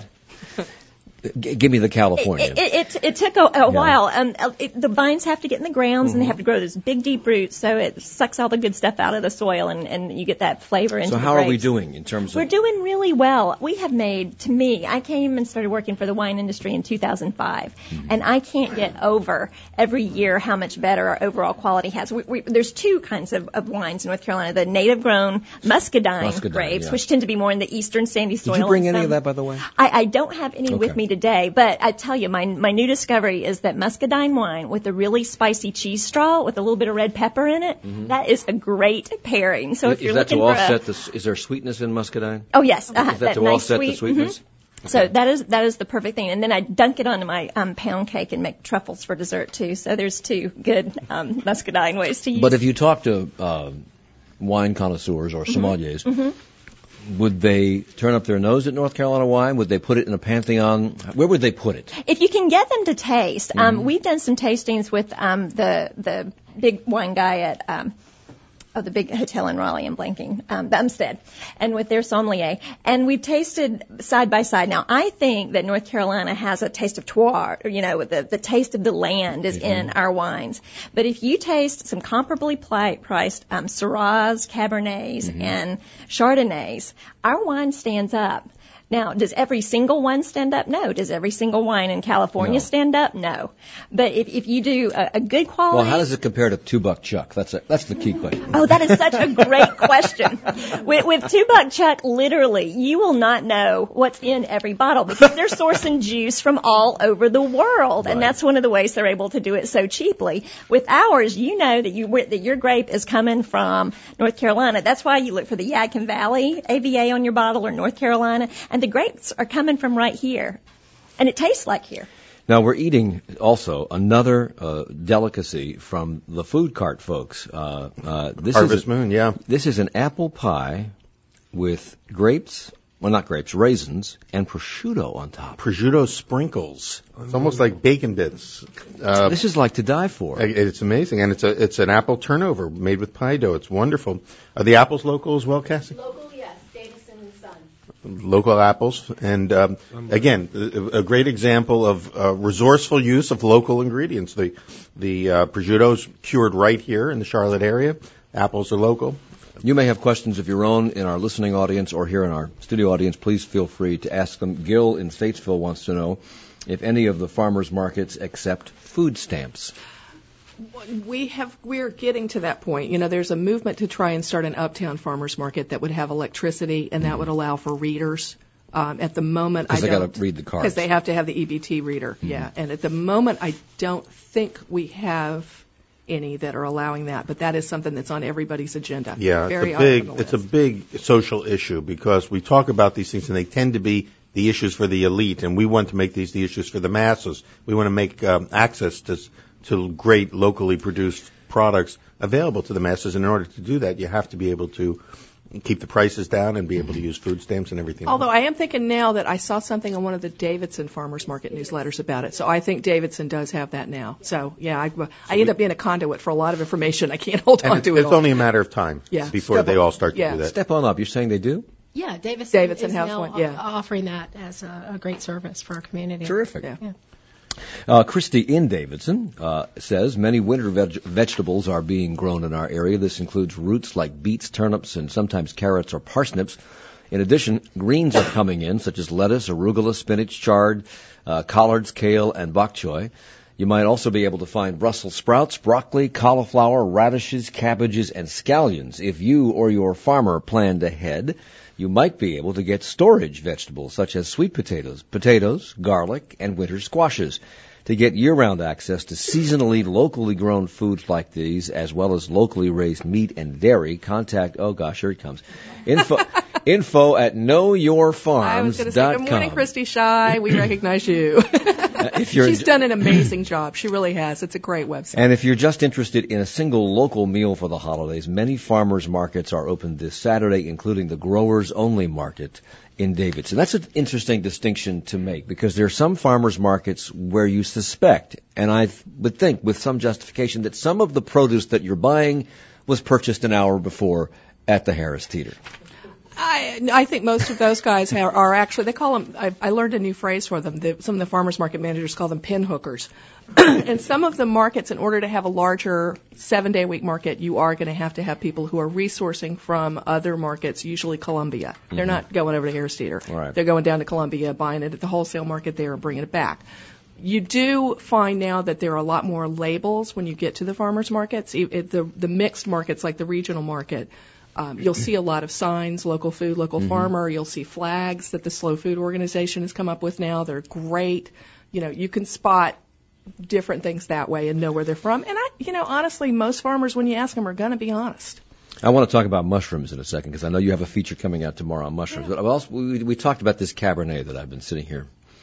Speaker 1: G- give me the California.
Speaker 4: It, it, it, it took a, a yeah. while. Um, it, the vines have to get in the grounds, mm-hmm. and they have to grow those big, deep roots, so it sucks all the good stuff out of the soil, and, and you get that flavor into
Speaker 1: so
Speaker 4: the
Speaker 1: how
Speaker 4: grapes.
Speaker 1: are we doing in terms of...
Speaker 4: We're doing really well. We have made, to me, I came and started working for the wine industry in two thousand five, mm-hmm. and I can't get over every year how much better our overall quality has. We, we, there's two kinds of, of wines in North Carolina, the native-grown muscadine,
Speaker 1: muscadine
Speaker 4: grapes,
Speaker 1: yeah.
Speaker 4: which tend to be more in the eastern sandy soil.
Speaker 1: Did you bring
Speaker 4: any
Speaker 1: of that, by the way?
Speaker 4: I, I don't have any
Speaker 1: okay.
Speaker 4: with me today, but I tell you, my my new discovery is that muscadine wine with a really spicy cheese straw with a little bit of red pepper in it, mm-hmm. that is a great pairing. So if
Speaker 1: is
Speaker 4: you're
Speaker 1: that
Speaker 4: looking
Speaker 1: to
Speaker 4: for
Speaker 1: offset
Speaker 4: a,
Speaker 1: the, is there sweetness in muscadine?
Speaker 4: Oh yes, uh,
Speaker 1: is that, that to
Speaker 4: nice
Speaker 1: offset
Speaker 4: sweet,
Speaker 1: the sweetness?
Speaker 4: Mm-hmm. So that is that is the perfect thing, and then I dunk it onto my um, pound cake and make truffles for dessert too. So there's two good um, muscadine ways to use.
Speaker 1: But if you talk to uh, wine connoisseurs or sommeliers,
Speaker 4: mm-hmm. Mm-hmm.
Speaker 1: would they turn up their nose at North Carolina wine? Would they put it in a pantheon? Where would they put it?
Speaker 4: If you can get them to taste,
Speaker 1: Mm-hmm.
Speaker 4: um, we've done some tastings with um, the the big wine guy at. Um, of the big hotel in Raleigh, I'm blanking, um, Bumstead, and with their sommelier. And we've tasted side by side. Now, I think that North Carolina has a taste of terroir, you know, the, the taste of the land is mm-hmm. in our wines. But if you taste some comparably pli- priced um, Syrahs, Cabernets, mm-hmm. and Chardonnays, our wine stands up. Now, does every single one stand up? No. Does every single wine in California
Speaker 1: no.
Speaker 4: stand up? No. But if, if you do a, a good quality...
Speaker 1: Well, how does it compare to Two Buck Chuck? That's a, that's the key question.
Speaker 4: Oh, that is such a great question. With, with Two Buck Chuck, literally, you will not know what's in every bottle because they're sourcing juice from all over the world,
Speaker 1: right.
Speaker 4: and that's one of the ways they're able to do it so cheaply. With ours, you know that you that your grape is coming from North Carolina. That's why you look for the Yadkin Valley A V A on your bottle or North Carolina. And the grapes are coming from right here. And it tastes like here.
Speaker 1: Now, we're eating also another uh, delicacy from the food cart folks. Uh, uh, this
Speaker 6: Harvest
Speaker 1: is a,
Speaker 6: Moon, yeah.
Speaker 1: This is an apple pie with grapes, well, not grapes, raisins, and prosciutto on top.
Speaker 6: Prosciutto sprinkles. It's almost like bacon bits.
Speaker 1: Uh, this is like to die for.
Speaker 6: It's amazing. And it's a it's an apple turnover made with pie dough. It's wonderful. Are the apples local as well, Cassie?
Speaker 10: Local.
Speaker 6: Local apples, and um, again, a, a great example of uh, resourceful use of local ingredients. The the uh, prosciutto's cured right here in the Charlotte area. Apples are local.
Speaker 1: You may have questions of your own in our listening audience or here in our studio audience. Please feel free to ask them. Gil in Statesville wants to know if any of the farmers markets accept food stamps.
Speaker 7: We have, we're getting to that point. You know, there's a movement to try and start an uptown farmers market that would have electricity and that would allow for readers. Um, at the moment, I don't.
Speaker 1: Because they got to read the cards.
Speaker 7: Because they have to have the E B T reader, mm-hmm. yeah. And at the moment, I don't think we have any that are allowing that, but that is something that's on everybody's agenda.
Speaker 6: Yeah,
Speaker 7: Very
Speaker 6: it's a big,
Speaker 7: it's
Speaker 6: a big social issue because we talk about these things and they tend to be the issues for the elite, and we want to make these the issues for the masses. We want to make um, access to to great locally produced products available to the masses, and in order to do that, you have to be able to keep the prices down and be able to use food stamps and everything
Speaker 7: Although
Speaker 6: else.
Speaker 7: I am thinking now that I saw something on one of the Davidson Farmers Market newsletters about it, so I think Davidson does have that now. So, yeah, I, I end up being a conduit for a lot of information. I can't hold
Speaker 6: and
Speaker 7: on
Speaker 6: it,
Speaker 7: to it
Speaker 6: It's
Speaker 7: all.
Speaker 6: only a matter of time
Speaker 7: yeah.
Speaker 6: before
Speaker 7: Step
Speaker 6: they
Speaker 7: on,
Speaker 6: all start to
Speaker 7: yeah.
Speaker 6: do that.
Speaker 1: Step on up. You're saying they do?
Speaker 10: Yeah, Davidson,
Speaker 7: Davidson
Speaker 10: is
Speaker 7: has
Speaker 10: now
Speaker 7: one, yeah.
Speaker 10: offering that as a, a great service for our community.
Speaker 1: Terrific.
Speaker 7: Yeah.
Speaker 10: Yeah.
Speaker 1: Uh, Christy in Davidson uh, says many winter veg- vegetables are being grown in our area. This includes roots like beets, turnips, and sometimes carrots or parsnips. In addition, greens are coming in, such as lettuce, arugula, spinach, chard, uh, collards, kale, and bok choy. You might also be able to find Brussels sprouts, broccoli, cauliflower, radishes, cabbages, and scallions. If you or your farmer planned ahead, you might be able to get storage vegetables such as sweet potatoes, potatoes, garlic, and winter squashes. To get year-round access to seasonally, locally grown foods like these, as well as locally raised meat and dairy, contact, oh gosh, here it comes, info, info at know your farms dot com.
Speaker 7: I was going to say, good morning, Christy Shy. We recognize you.
Speaker 1: If you're
Speaker 7: She's done an amazing job. She really has. It's a great website.
Speaker 1: And if you're just interested in a single local meal for the holidays, many farmers markets are open this Saturday, including the Growers Only Market in Davidson. That's an interesting distinction to make because there are some farmers markets where you suspect, and I would think with some justification, that some of the produce that you're buying was purchased an hour before at the Harris Teeter.
Speaker 7: I, I think most of those guys are, are actually, they call them, I, I learned a new phrase for them. The, some of the farmers market managers call them pin hookers. And some of the markets, in order to have a larger seven-day week market, you are going to have to have people who are resourcing from other markets, usually Columbia. Mm-hmm. They're not going over to Harris Teeter.
Speaker 1: Right.
Speaker 7: They're going down to Columbia, buying it at the wholesale market there and bringing it back. You do find now that there are a lot more labels when you get to the farmers markets. It, the, the mixed markets, like the regional market, Um, you'll see a lot of signs, local food, local mm-hmm. farmer. You'll see flags that the Slow Food Organization has come up with now. They're great. You know, you can spot different things that way and know where they're from. And I, you know, honestly, most farmers, when you ask them, are going to be honest.
Speaker 1: I want to talk about mushrooms in a second because I know you have a feature coming out tomorrow on mushrooms. Yeah. But also, we, we talked about this Cabernet that I've been sitting here.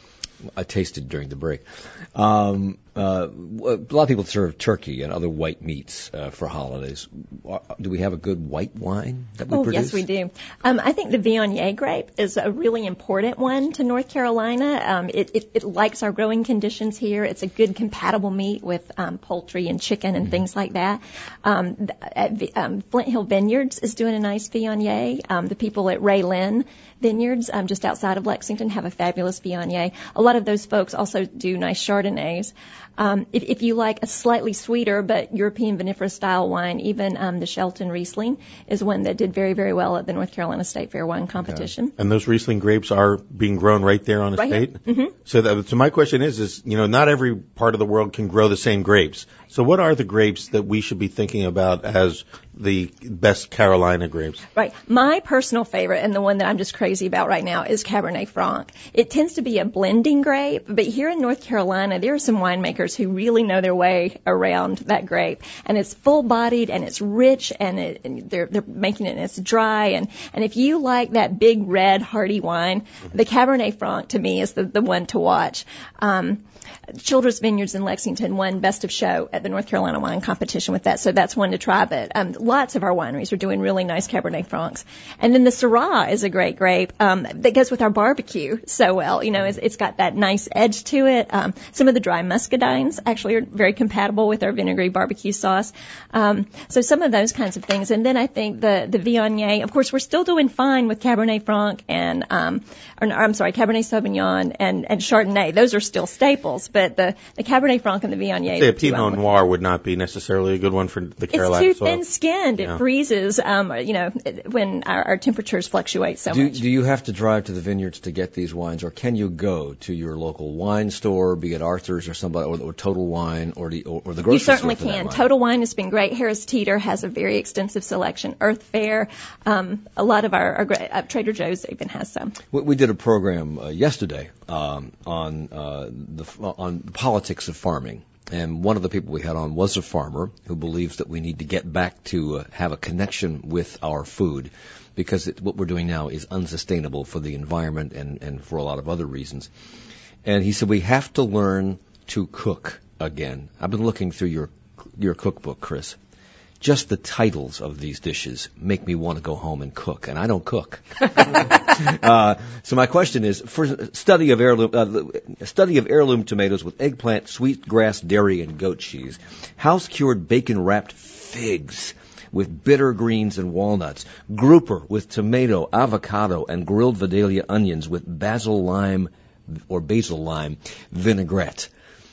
Speaker 1: I tasted during the break. Um, uh, a lot of people serve turkey and other white meats uh, for holidays. Do we have a good white wine that we
Speaker 4: oh,
Speaker 1: produce?
Speaker 4: Yes, we do. Um, I think the Viognier grape is a really important one to North Carolina. Um, it, it, it likes our growing conditions here. It's a good compatible meat with um, poultry and chicken and mm-hmm. things like that. Um, at, um, Flint Hill Vineyards is doing a nice Viognier. Um, the people at Ray Lynn Vineyards, um, just outside of Lexington, have a fabulous Viognier. A lot of those folks also do nice Chardonnays. Um, if, if you like a slightly sweeter but European vinifera style wine, even um, the Shelton Riesling is one that did very, very well at the North Carolina State Fair wine competition.
Speaker 6: Okay. And those Riesling grapes are being grown right there on the
Speaker 4: right
Speaker 6: state?
Speaker 4: Mm-hmm.
Speaker 6: So, that, so my question is, is, you know, not every part of the world can grow the same grapes. So what are the grapes that we should be thinking about as the best Carolina grapes?
Speaker 4: Right. My personal favorite, and the one that I'm just crazy about right now, is Cabernet Franc. It tends to be a blending grape, but here in North Carolina, there are some winemakers who really know their way around that grape. And it's full-bodied, and it's rich, and, it, and they're, they're making it, and it's dry. And, and if you like that big, red, hearty wine, mm-hmm. the Cabernet Franc, to me, is the, the one to watch. Um, Childress Vineyards in Lexington won Best of Show at the North Carolina Wine Competition with that, so that's one to try. But um, lots of our wineries are doing really nice Cabernet Francs. And then the Syrah is a great grape um, that goes with our barbecue so well. You know, it's, it's got that that nice edge to it. Um, some of the dry muscadines actually are very compatible with our vinegary barbecue sauce. Um, so some of those kinds of things. And then I think the, the Viognier, of course, we're still doing fine with Cabernet Franc and, um, or, I'm sorry, Cabernet Sauvignon and, and Chardonnay. Those are still staples, but the, the Cabernet Franc and the Viognier.
Speaker 6: Say a Pinot Noir would not be necessarily a good one for the Carolac
Speaker 4: It's too
Speaker 6: soil.
Speaker 4: thin-skinned. It
Speaker 6: Yeah.
Speaker 4: freezes, um, you know, when our, our temperatures fluctuate so
Speaker 1: Do,
Speaker 4: much.
Speaker 1: do you have to drive to the vineyards to get these wines, or can you go to your local wine store, be it Arthur's or somebody, or, or Total Wine, or the, or, or the grocery
Speaker 4: You certainly
Speaker 1: store?
Speaker 4: can. Total Wine has been great. Harris Teeter has a very extensive selection. Earth Fare, um, a lot of our, our uh, Trader Joe's even has some.
Speaker 1: We, we did a program uh, yesterday um, on uh, the on the politics of farming. And one of the people we had on was a farmer who believes that we need to get back to uh, have a connection with our food, because it, what we're doing now is unsustainable for the environment and, and for a lot of other reasons. And he said we have to learn to cook again. I've been looking through your your cookbook, Chris. Just the titles of these dishes make me want to go home and cook, and I don't cook. uh, so my question is, for study of heirloom, uh, study of heirloom tomatoes with eggplant, sweetgrass, dairy, and goat cheese, house-cured bacon-wrapped figs with bitter greens and walnuts, grouper with tomato, avocado, and grilled Vidalia onions with basil lime or basil lime vinaigrette.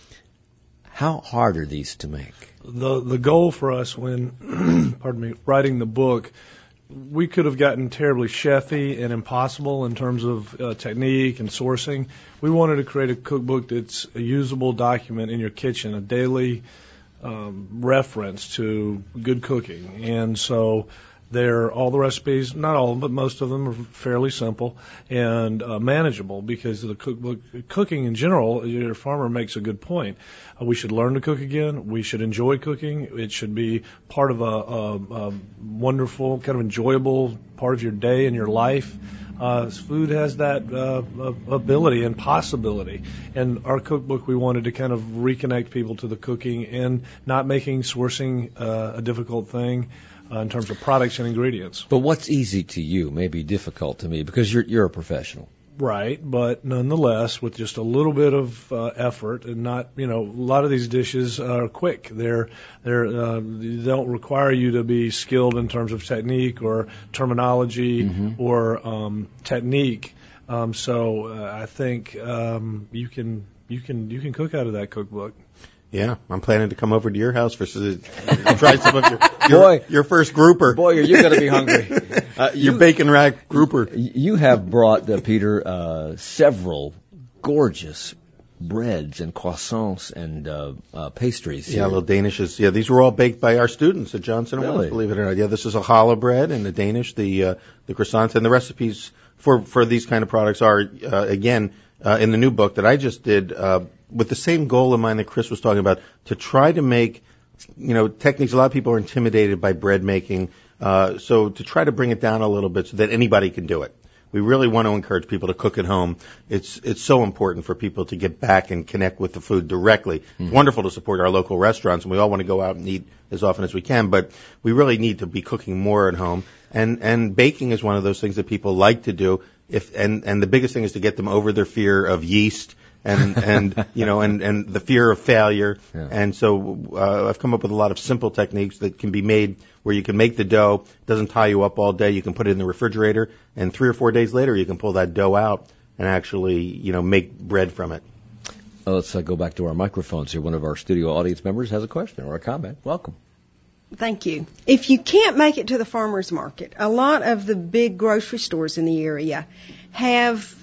Speaker 1: How hard are these to make?
Speaker 2: The the goal for us when, pardon me, writing the book, we could have gotten terribly chefy and impossible in terms of uh, technique and sourcing. We wanted to create a cookbook that's a usable document in your kitchen, a daily um, reference to good cooking. And so they're all the recipes, not all of them, but most of them are fairly simple and uh, manageable, because the cookbook, cooking in general, your farmer makes a good point. Uh, we should learn to cook again. We should enjoy cooking. It should be part of a, a, a wonderful, kind of enjoyable part of your day and your life. Uh, food has that uh, ability and possibility. And our cookbook, we wanted to kind of reconnect people to the cooking and not making sourcing uh, a difficult thing. Uh, in terms of products and ingredients.
Speaker 1: But what's easy to you may be difficult to me, because you're you're a professional.
Speaker 2: Right, but nonetheless, with just a little bit of uh, effort, and not, you know, a lot of these dishes are quick. They're they're uh, they don't require you to be skilled in terms of technique or terminology mm-hmm. or um, technique. Um, so uh, I think um, you can you can you can cook out of that cookbook.
Speaker 6: Yeah, I'm planning to come over to your house for to try some of your your, Boy, your first grouper.
Speaker 1: Boy, are you going to be hungry.
Speaker 6: Uh, your you, bacon rack grouper.
Speaker 1: You have brought, uh, Peter, uh, several gorgeous breads and croissants and uh, uh, pastries.
Speaker 6: Yeah, little Danishes. Yeah, these were all baked by our students at Johnson and
Speaker 1: really?
Speaker 6: Wales, believe it or not. Yeah, this is a challah bread and the Danish, the uh, the croissants, and the recipes for, for these kind of products are, uh, again, uh, in the new book that I just did, uh, with the same goal in mind that Chris was talking about, to try to make, you know, techniques. A lot of people are intimidated by bread making, uh, so to try to bring it down a little bit so that anybody can do it. We really want to encourage people to cook at home. It's it's so important for people to get back and connect with the food directly. Mm-hmm. It's wonderful to support our local restaurants, and we all want to go out and eat as often as we can, but we really need to be cooking more at home. And and baking is one of those things that people like to do. If and and the biggest thing is to get them over their fear of yeast. and, and, you know, and, and the fear of failure. Yeah. And so, uh, I've come up with a lot of simple techniques that can be made where you can make the dough, doesn't tie you up all day. You can put it in the refrigerator, and three or four days later, you can pull that dough out and actually, you know, make bread from it.
Speaker 1: Uh, let's uh, go back to our microphones here. One of our studio audience members has a question or a comment. Welcome.
Speaker 12: Thank you. If you can't make it to the farmer's market, a lot of the big grocery stores in the area have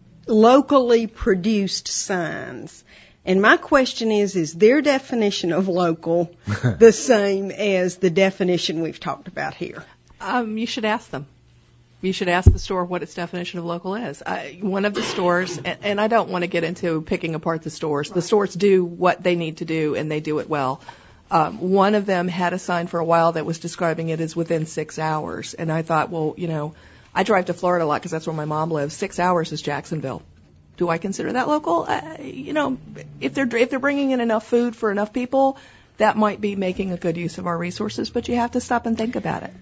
Speaker 12: locally produced signs. And my question is, is their definition of local the same as the definition we've talked about here?
Speaker 7: Um, you should ask them. You should ask the store what its definition of local is. I, one of the stores, and, and I don't want to get into picking apart the stores. The stores do what they need to do, and they do it well. Um, one of them had a sign for a while that was describing it as within six hours. And I thought, well, you know, I drive to Florida a lot because that's where my mom lives. Six hours is Jacksonville. Do I consider that local? Uh, you know, if they're if they're bringing in enough food for enough people, that might be making a good use of our resources. But you have to stop and think about it.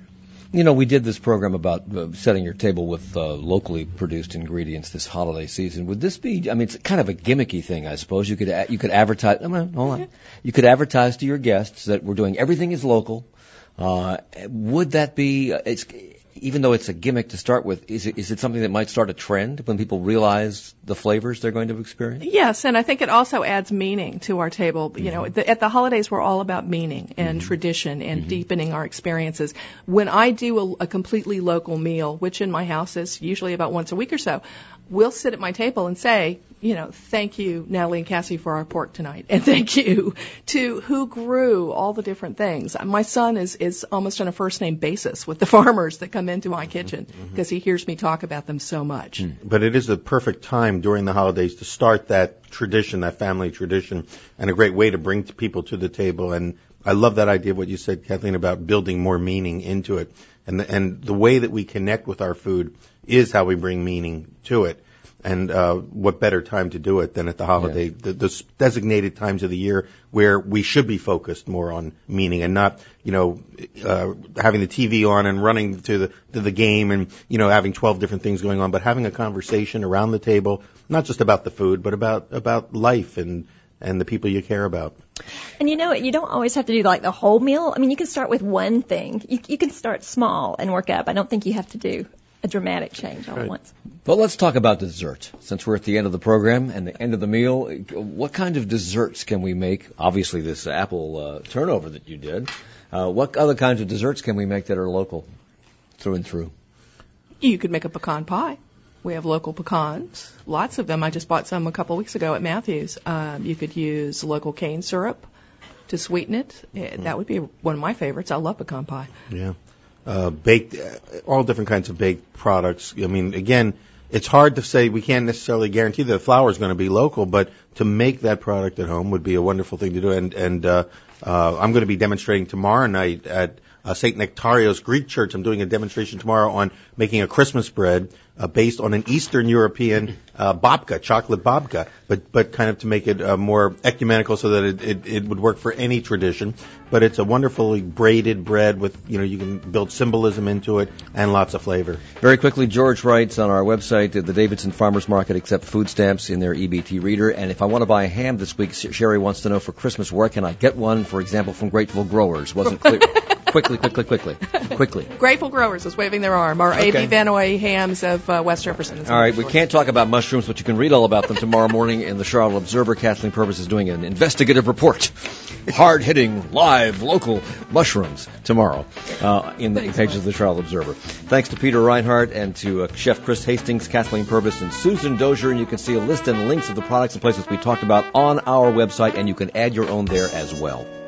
Speaker 1: You know, we did this program about uh, setting your table with uh, locally produced ingredients this holiday season. Would this be? I mean, it's kind of a gimmicky thing, I suppose. You could a- you could advertise. Oh, hold on. You could advertise to your guests that we're doing everything is local. Uh, would that be? Uh, it's even though it's a gimmick to start with. Is it is it something that might start a trend when people realize the flavors they're going to experience?
Speaker 7: Yes, and I think it also adds meaning to our table. You know, the, at the holidays, we're all about meaning and mm-hmm. tradition and mm-hmm. deepening our experiences. When I do a, a completely local meal, which in my house is usually about once a week or so, we'll sit at my table and say, you know, thank you, Natalie and Cassie, for our pork tonight, and thank you to who grew all the different things. My son is is almost on a first name basis with the farmers that come into my kitchen because mm-hmm. he hears me talk about them so much.
Speaker 6: But it is the perfect time during the holidays to start that tradition, that family tradition, and a great way to bring people to the table. And I love that idea, what you said, Kathleen, about building more meaning into it. And the, and the way that we connect with our food is how we bring meaning to it. And uh, what better time to do it than at the holiday, yeah. the, the designated times of the year where we should be focused more on meaning and not, you know, uh, having the T V on and running to the to the game and, you know, having twelve different things going on, but having a conversation around the table, not just about the food, but about about life and and the people you care about.
Speaker 4: And you know what? You don't always have to do like the whole meal. I mean, you can start with one thing. You, you can start small and work up. I don't think you have to do a dramatic change all
Speaker 1: right.
Speaker 4: at once.
Speaker 1: But let's talk about dessert. Since we're at the end of the program and the end of the meal, what kind of desserts can we make? Obviously, this apple uh, turnover that you did. Uh, what other kinds of desserts can we make that are local through and through?
Speaker 7: You could make a pecan pie. We have local pecans, lots of them. I just bought some a couple weeks ago at Matthews. Um, you could use local cane syrup to sweeten it. Mm-hmm. That would be one of my favorites. I love pecan pie.
Speaker 6: Yeah. Uh, baked, uh, all different kinds of baked products. I mean, again, it's hard to say we can't necessarily guarantee that the flour is going to be local, but to make that product at home would be a wonderful thing to do. And, and uh, uh, I'm going to be demonstrating tomorrow night at uh, Saint Nectario's Greek Church. I'm doing a demonstration tomorrow on making a Christmas bread uh, based on an Eastern European uh, babka, chocolate babka, but but kind of to make it uh, more ecumenical so that it, it, it would work for any tradition. But it's a wonderfully braided bread with, you know, you can build symbolism into it and lots of flavor.
Speaker 1: Very quickly, George writes on our website, the Davidson Farmers Market accepts food stamps in their E B T reader. And if I want to buy a ham this week, Sherry wants to know for Christmas, where can I get one, for example, from Grateful Growers? Wasn't clear. Quickly, quickly, quickly, quickly.
Speaker 7: Grateful Growers is waving their arm. Our okay. A B Vanoy hams of uh, West Jefferson.
Speaker 1: All right, we can't talk about mushrooms, but you can read all about them tomorrow morning in the Charlotte Observer. Kathleen Purvis is doing an investigative report. Hard-hitting, live, local mushrooms tomorrow uh, in the Thanks pages of the Charlotte Observer. Thanks to Peter Reinhardt and to uh, Chef Chris Hastings, Kathleen Purvis, and Susan Dozier. And you can see a list and links of the products and places we talked about on our website, and you can add your own there as well.